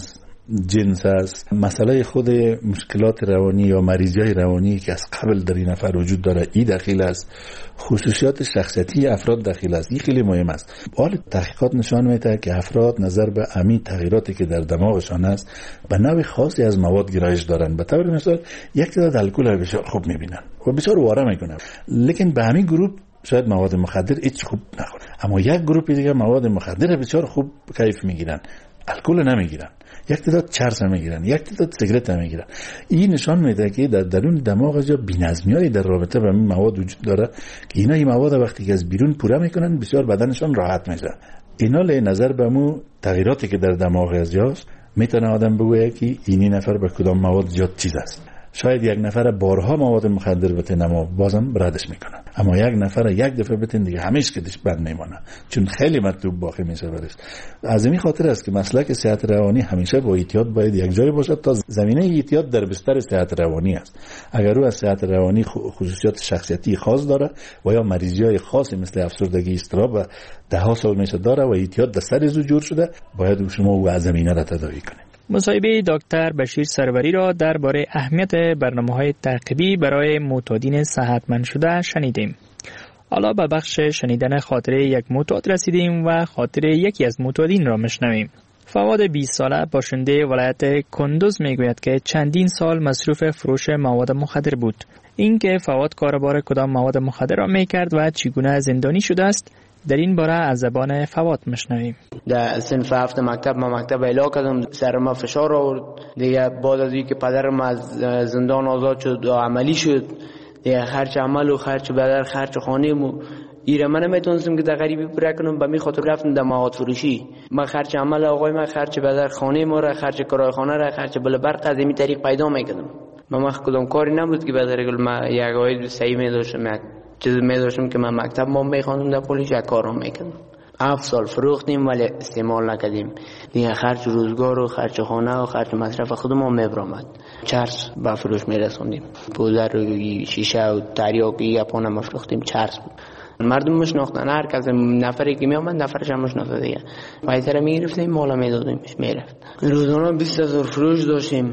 Speaker 9: جنس است، مسئله خود مشکلات روانی یا مریضی‌های روانی که از قبل در این نفر وجود داره این داخل است، خصوصیات شخصیتی افراد داخل است. این خیلی مهم است. حال تحقیقات نشان میده که افراد نظر به همین تغییراتی که در دماغشان است به نوع خاصی از مواد گرایش دارند. به طور مثال یک تعداد الکل را بسیار خوب میبینن و بسیار واره میکنن، لیکن به همین گروه شاید مواد مخدر هیچ خوب نخوره، اما یک گروه دیگه مواد مخدر بسیار خوب کیف میگیرن، الکل نمیگیرن، یک تعداد چرس میگیرن، یک تعداد سیگرت میگیرن. این نشان میده که در درون دماغ جا بی‌نظمی‌های در رابطه با این مواد وجود داره که اینا این مواد وقتی که از بیرون پوره میکنن بسیار بدنشان راحت میشه. اینا له نظر به مو تغییراتی که در دماغ از جاست میتونه آدم بگویه که این نفر به کدام مواد زیاد چیز است. شاید یک نفر بارها مواد مخدر بتین اما بازم ردش میکنن، اما یک نفر یک دفعه بتین دیگه همیشه که دش بد میمونه، چون خیلی مطلوب باقی میشه برش. از این خاطر است که مسلک صحت روانی همیشه با احتیاط باید یک جای باشد تا زمینه احتیاط در بستر صحت روانی است. اگر او از صحت روانی خصوصیات شخصیتی خاص داره و یا مریضی‌های خاصی مثل افسردگی، اضطراب و ده سال میشه داره و احتیاط در سر زو جور شده، باید شما او زمینه را تداوی کنید.
Speaker 22: مصاحبه دکتر بشیر سروری را درباره اهمیت برنامه‌های تعقیبی برای معتادین صحتمند شده شنیدیم. حالا به بخش شنیدن خاطره یک معتاد رسیدیم و خاطره یکی از معتادین را میشنویم. فواد 20 ساله باشنده ولایت کندوز میگوید که چندین سال مصروف فروش مواد مخدر بود. اینکه فواد کاربار کدام مواد مخدر را میکرد و چگونه زندانی شده است در این باره از زبان فواد میشنویم.
Speaker 24: در صنف 7 مکتب ما مکتب اعلا کردم، سر ما فشار آورد دیگه. بعد از اینکه پدرم از زندان آزاد شد و عملی شد دیگه، خرچ عمل و خرچ بدر خرچ خانه مو ایره من نمیتونستم که در غریبی پره کنم، به می خاطر رفتم در مواد فروشی. من خرچ عمل آقای من، خرچ بدر خانه ما را، خرچ کرایه خانه را، خرچ بل برق از این طریق پیدا میکردم. من کدام کاری نبود که بدر گل من یک عاید صحیح می داشتم، یک چیز می داشتم که من مکتب ما میخواندم در پلیس یک کارم میکردم. 7 سال فروختیم ولی استعمال نکردیم دیگه. خرج روزگار و خرج خانه و خرج مصرف خودمون میبرامد. چرس با فروش میرسوندیم، پودر و شیشه و تریاک یپونه مفروختیم. چرس بود، مردم مشناختن، هر کس نفری که میامد نفرش هم مشناخته دیگه. پیسر میگرفتیم مالا میدادیمش میرفت. روزانه 20,000 فروش داشتیم،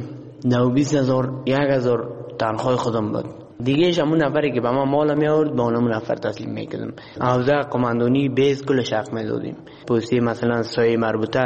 Speaker 24: 20,000 1000 تنخواه خودم بود دیگه. همون نفری که به ما مال می آورد به اونم نفر تسلیم میکردم. اوضاع قماندونی بیس کلش حق میدادیم، پستی مثلا سایه مربوطه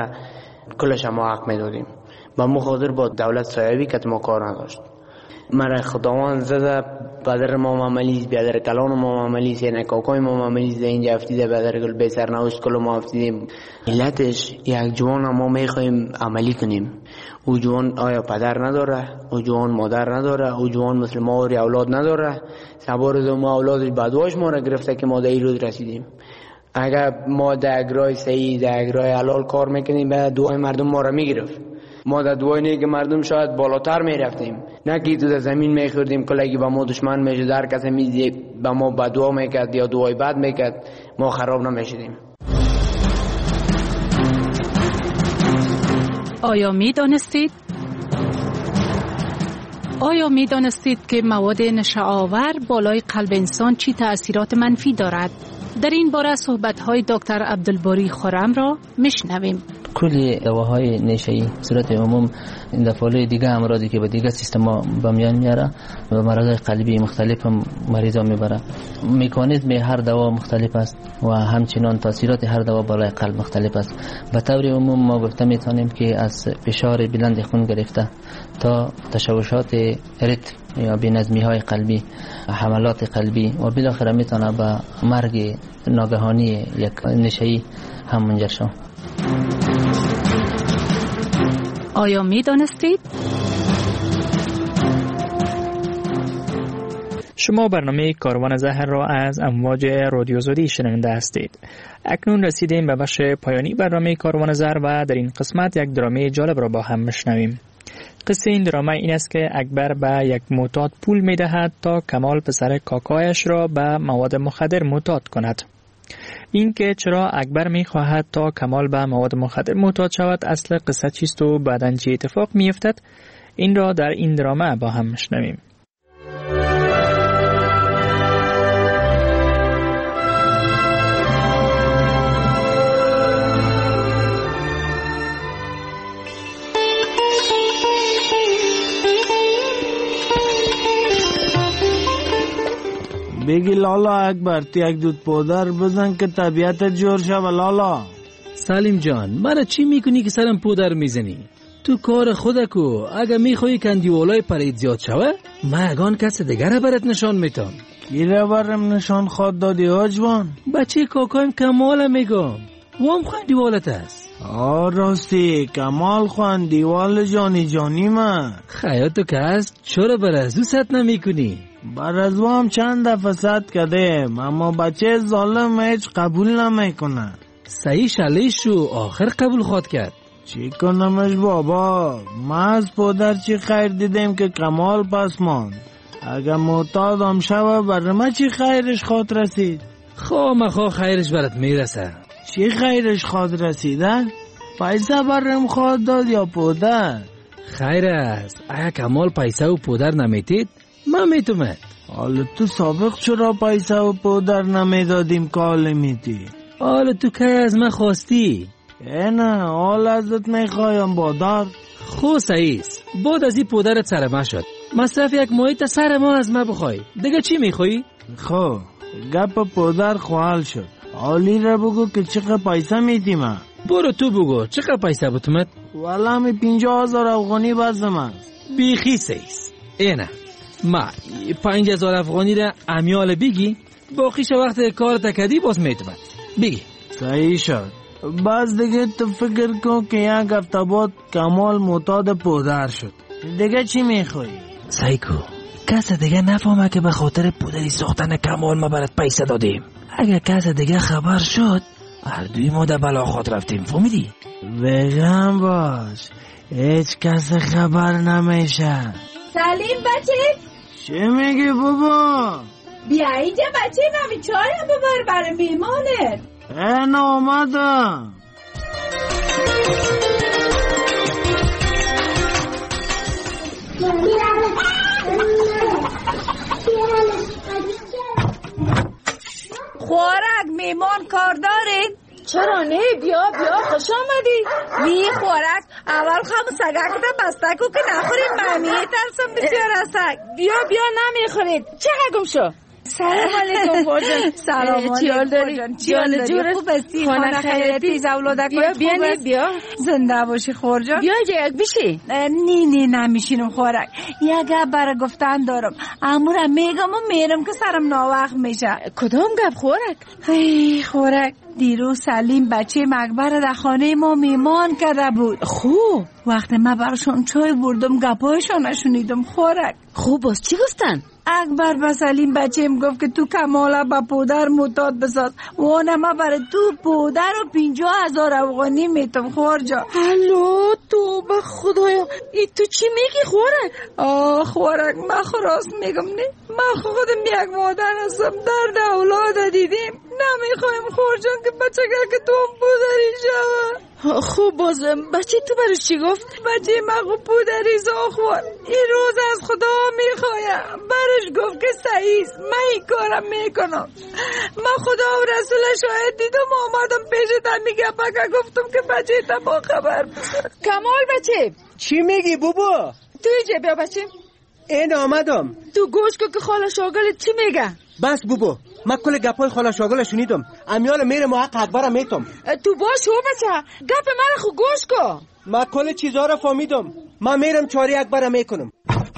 Speaker 24: کلش هم حق میدادیم. با مخاطر با دولت سایوی که ما کار نداشت. مرا خداوند زده پدر ما معاملیز، بیادر کلان ما معاملیز، یعنی کاکای ما معاملیز اینجا افتیده، بیادر گل بی سرنوشت کل ما افتیدیم. علتش یک جوان ما میخوایم عملی کنیم. او جوان آیا پدر نداره، او جوان مادر نداره، او جوان مثل ما اولاد نداره. سبار دو ما اولادش بدواش ما را گرفته که ما در این روز رسیدیم. اگر ما در اگرای صحیح در اگرای حلال کار میکنیم به دعای مردم ما را میگرفت. ما در دعای نیک مردم شاید بالاتر میرفتیم، نه که تو در زمین میخوردیم کلگی با ما دشمن میشه، در کسی میزی با ما بدعا میکرد یا دعای بد میکرد، ما خراب نمیشدیم.
Speaker 5: آیا می دانستید که مواد نشه‌آور بالای قلب انسان چی تأثیرات منفی دارد؟ در این باره صحبت‌های دکتر عبدالباری خرم را میشنویم.
Speaker 11: کلی دواهای نشه‌ای صورت عموم این دفعه دیگه امراضی که به دیگه سیستم به میان میاره و مرض قلبی مختلف هم مریضا میبره. مکانیزم هر دوا مختلف است و همچنان تاثیرات هر دوا بالای قلب مختلف است. به طور عموم ما گفته میتونیم که از فشار بلند خون گرفته تا تشوشات ریتم یا بی‌نظمی‌های قلبی، حملات قلبی و بالاخره میتونه به مرگ ناگهانی یک نشه‌ای هم منجر شود.
Speaker 5: آیا می دانستید؟
Speaker 22: شما برنامه کاروان زهر را از امواج رادیو آزادی شنونده هستید. اکنون رسیدیم به بخش پایانی برنامه کاروان زهر و در این قسمت یک درامه جالب را با هم میشنویم. قصه این درامه این است که اکبر به یک معتاد پول می دهد تا کمال پسر کاکایش را به مواد مخدر معتاد کند. این که چرا اکبر می خواهد تا کمال به مواد مخدر معتاد شود، اصل قصه چیست و بعداً چه اتفاق می افتد، این را در این درامه با هم میشنویم.
Speaker 12: میگی لالا اکبر؟ تو یک دود پودر بزن که طبیعتت جور شوه لالا.
Speaker 13: سلیم جان من چی میکنی که سرم پودر میزنی؟ تو کار خودکو. اگه میخوایی کندیولای پرید زیاد شوه من اگان کس دیگر برات نشان میتم.
Speaker 12: کی را برم نشان خواد دادی حاجوان؟
Speaker 13: بچه کاکایم کمال میگم. وام خوان دیوالت است.
Speaker 12: راستی کمال خوان دیوال جانی من.
Speaker 13: خیاتو که است چرا برازو ست نمی کنی؟
Speaker 12: برازو هم چند دفعه ست کردیم اما بچه ظالم هیچ قبول نمی کنه.
Speaker 13: صحیح شلیش شو آخر قبول خواد کرد.
Speaker 12: چی کنمش بابا؟ ما از پدر چی خیر دیدیم که کمال پس ماند. اگه معتاد هم شوه بر ما چی خیرش خواد رسید؟
Speaker 13: مخوا خیرش برات میرسه.
Speaker 12: چی خیرش خواد رسیده؟ پیسه برم خواد داد یا پودر؟
Speaker 13: خیر است. اگه کمال پیسه و پودر نمیتید من میتومد.
Speaker 12: حالا تو سابق چرا پیسه و پودر نمیدادیم که حال میتی؟
Speaker 13: حالا تو که از من خواستی؟
Speaker 12: نه حال ازت میخوایم بادر.
Speaker 13: خو سعیس بعد از این پودرت سر ما شد مصرف یک محیط سر ما از ما بخوای دیگه چی میخوایی؟
Speaker 12: خو گپ پودر خوال شد. حالی را بگو که چقدر پیسه میدی من؟
Speaker 13: برو تو بگو چقدر پیسه بتومد؟
Speaker 12: والا همی 50,000 افغانی بازم است.
Speaker 13: بیخی سعیس اینه ما 5,000 افغانی را امیال بگی باقیش وقت کار تکدی باز میتومد بگی.
Speaker 12: صحیح شد. باز دیگه تو فکر کن که یک هفته بعد کمال معتاد پودر شد. دیگه چی میخوایی؟
Speaker 13: سایکو کس دیگه نفهمه که به خاطر پودری ساختن کمال ما برات پیسه دادیم. اگه کس دیگه خبر شد هر دوی ما در بلا خود رفتیم. فهمیدی؟
Speaker 12: بگم باش هیچ کس خبر نمیشه.
Speaker 25: سلیم بچه
Speaker 12: چی میگی بابا؟
Speaker 25: بیا اینجا بچه نمی چای ببر برای میمانت.
Speaker 12: نه آمدم.
Speaker 25: خوارک میمان کار دارید؟ چرا نه؟ بیا خوش آمدی. وی خوارک اول خم سگک ده بستکو که نخورید ممیه ترسم بسیار هستک. بیا نمیخورید. چقدر گم شو؟
Speaker 23: سلام علیکم فوجان.
Speaker 25: سلام علیکم
Speaker 23: جان جور
Speaker 25: خوب هستی؟
Speaker 23: خانه خیرتی زولادک
Speaker 25: بیا
Speaker 23: زنده باشی خورجان.
Speaker 25: بیا یک بشی.
Speaker 23: نه نمیشینم خوارک. یک بر گفتن دارم امورم میگم و میرم که سرم ناوقت میشه.
Speaker 25: کدام گپ خوارک؟
Speaker 23: ای خوارک دیروز سلیم بچه مکبر در خانه ما میمان کرده بود.
Speaker 25: خوب
Speaker 23: وقتی من برشون چای بردم گپایشان نشونیدم خوارک.
Speaker 25: خوب باز چی گفتن؟
Speaker 23: اکبر به سلیم بچه‌م گفت که تو کمالا با پودر معتاد بساز و ما برای تو پودر و 50,000 افغانی میتم خورجا.
Speaker 25: الو تو به خدایا ای تو چی میگی خوارک؟
Speaker 23: خوارک من خراست میگم نه من خودم یک مادر هستم درد اولاد دیدیم نمیخوایم خورجان که بچه که تو هم پودری شوه.
Speaker 25: خوب باز بچه تو برش چی گفت؟
Speaker 23: بچه مگو پودری زاخوار این روز از خدا میخوایم برش گفت که سعیس من این کارم میکنم. من خدا و رسول شاهد دیدم آمدم پیش میگم بگه گفتم که بچه تا با خبر بسر.
Speaker 25: کمال بچه
Speaker 15: چی میگی بابا؟
Speaker 25: تو اینجا بیا بچه.
Speaker 15: این آمدم.
Speaker 25: تو گوش که خاله شاگلت چی میگه؟
Speaker 15: بس بابا من کل گپای خاله شاگل شنیدم. امیال میره ما حق اکبر میتم.
Speaker 25: تو باش هو بچه گپ من خو گوش کو.
Speaker 15: من کل چیزا را فهمیدم. من میرم چاری اکبر میکنم.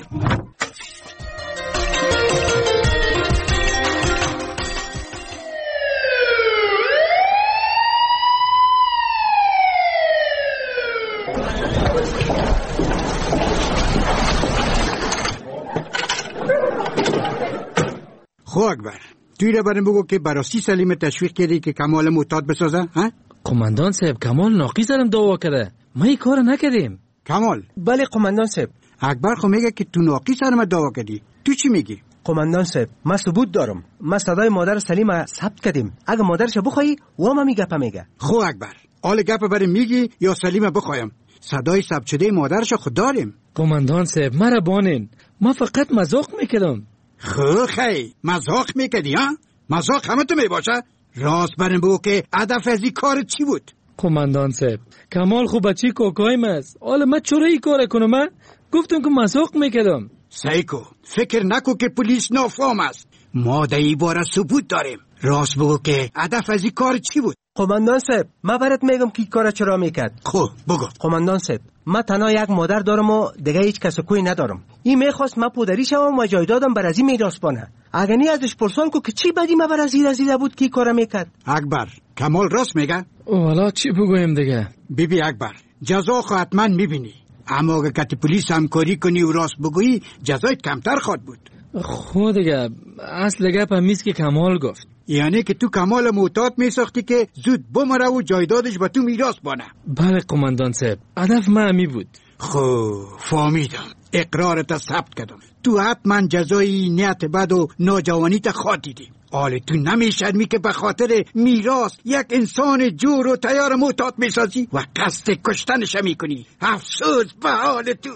Speaker 16: خو اکبر توی را برم بگو که براستی سلیم تشویق کردی که کمال معتاد بسازه ها؟
Speaker 13: قماندان صاحب کمال ناقی سرم دعوا کرده ما این کار نکردیم.
Speaker 16: کمال؟
Speaker 15: بله قماندان صاحب.
Speaker 16: اکبر خو میگه که تو ناقی سرم دعوا کردی. تو چی میگی؟
Speaker 15: قماندان صاحب من ثبوت دارم. ما صدای مادر سلیم ثبت کردیم. اگه مادرش بخوای و ما میگه میگه.
Speaker 16: خو اکبر آل گپ برم میگی یا سلیم بخوایم؟ صدای ثبت شده مادرش خود داریم.
Speaker 13: قماندان صاحب مرا بانین ما فقط مذاق میکردم.
Speaker 16: خی مذاق میکردی ها؟ مذاق همه تو میباشه؟ راست برم بگو که هدف از این کار چی بود؟
Speaker 13: قماندان صاحب کمال خوب بچی کوکایم است. حالا من چرا این کار کنم؟ گفتم که مذاق میکردم.
Speaker 16: سایکو فکر نکو که پلیس نافهم است. ما در این باره ثبوت داریم. راست بگو که هدف از این کار چی بود؟
Speaker 15: قماندان صاحب من برات میگم که کار چرا میکرد.
Speaker 16: خب بگو.
Speaker 15: قماندان صاحب من تنها یک مادر دارم و دیگه هیچ کس کوی ندارم. این میخواست من پدری شوم و جایدادم بر از این میراث بانه. اگه نی ازش پرسان کو که چی بدی من بر از این رزیده بود که کار میکرد.
Speaker 16: اکبر کمال راست میگه؟
Speaker 13: والا چی بگویم دیگه؟
Speaker 16: بیبی اکبر جزا خو حتما میبینی، اما اگه کتی پلیس همکاری کنی و راست بگویی جزایت کمتر خواهد بود.
Speaker 13: خود دیگه اصل گپ همیست که کمال گفت،
Speaker 16: یعنی که تو کمال معتاد میساختی که زود بمره و جایدادش به تو میراث بانه.
Speaker 13: بله قماندان صاحب هدف من همی بود.
Speaker 16: خب فهمیدم، اقرارت ثبت کردم. تو حتما جزای نیت بد و ناجوانیت خواهد دیدی. حالی تو نمیشرمی که به خاطر میراث یک انسان جور و تیار معتاد میسازی و قصد کشتنش میکنی. افسوس به حال تو.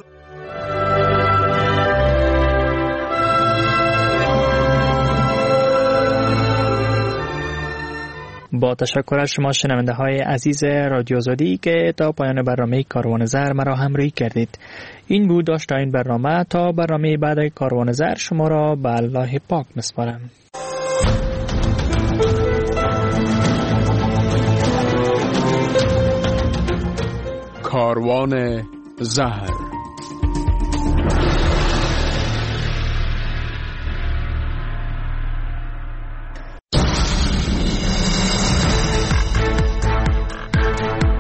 Speaker 22: با تشکر از شما شنونده های عزیز رادیو آزادی که تا پایان برنامه کاروان زر مرا همراهی کردید. این بود داشت این برنامه. تا برنامه بعد کاروان زر شما را به الله پاک میسپارم.
Speaker 1: کاروان زهر.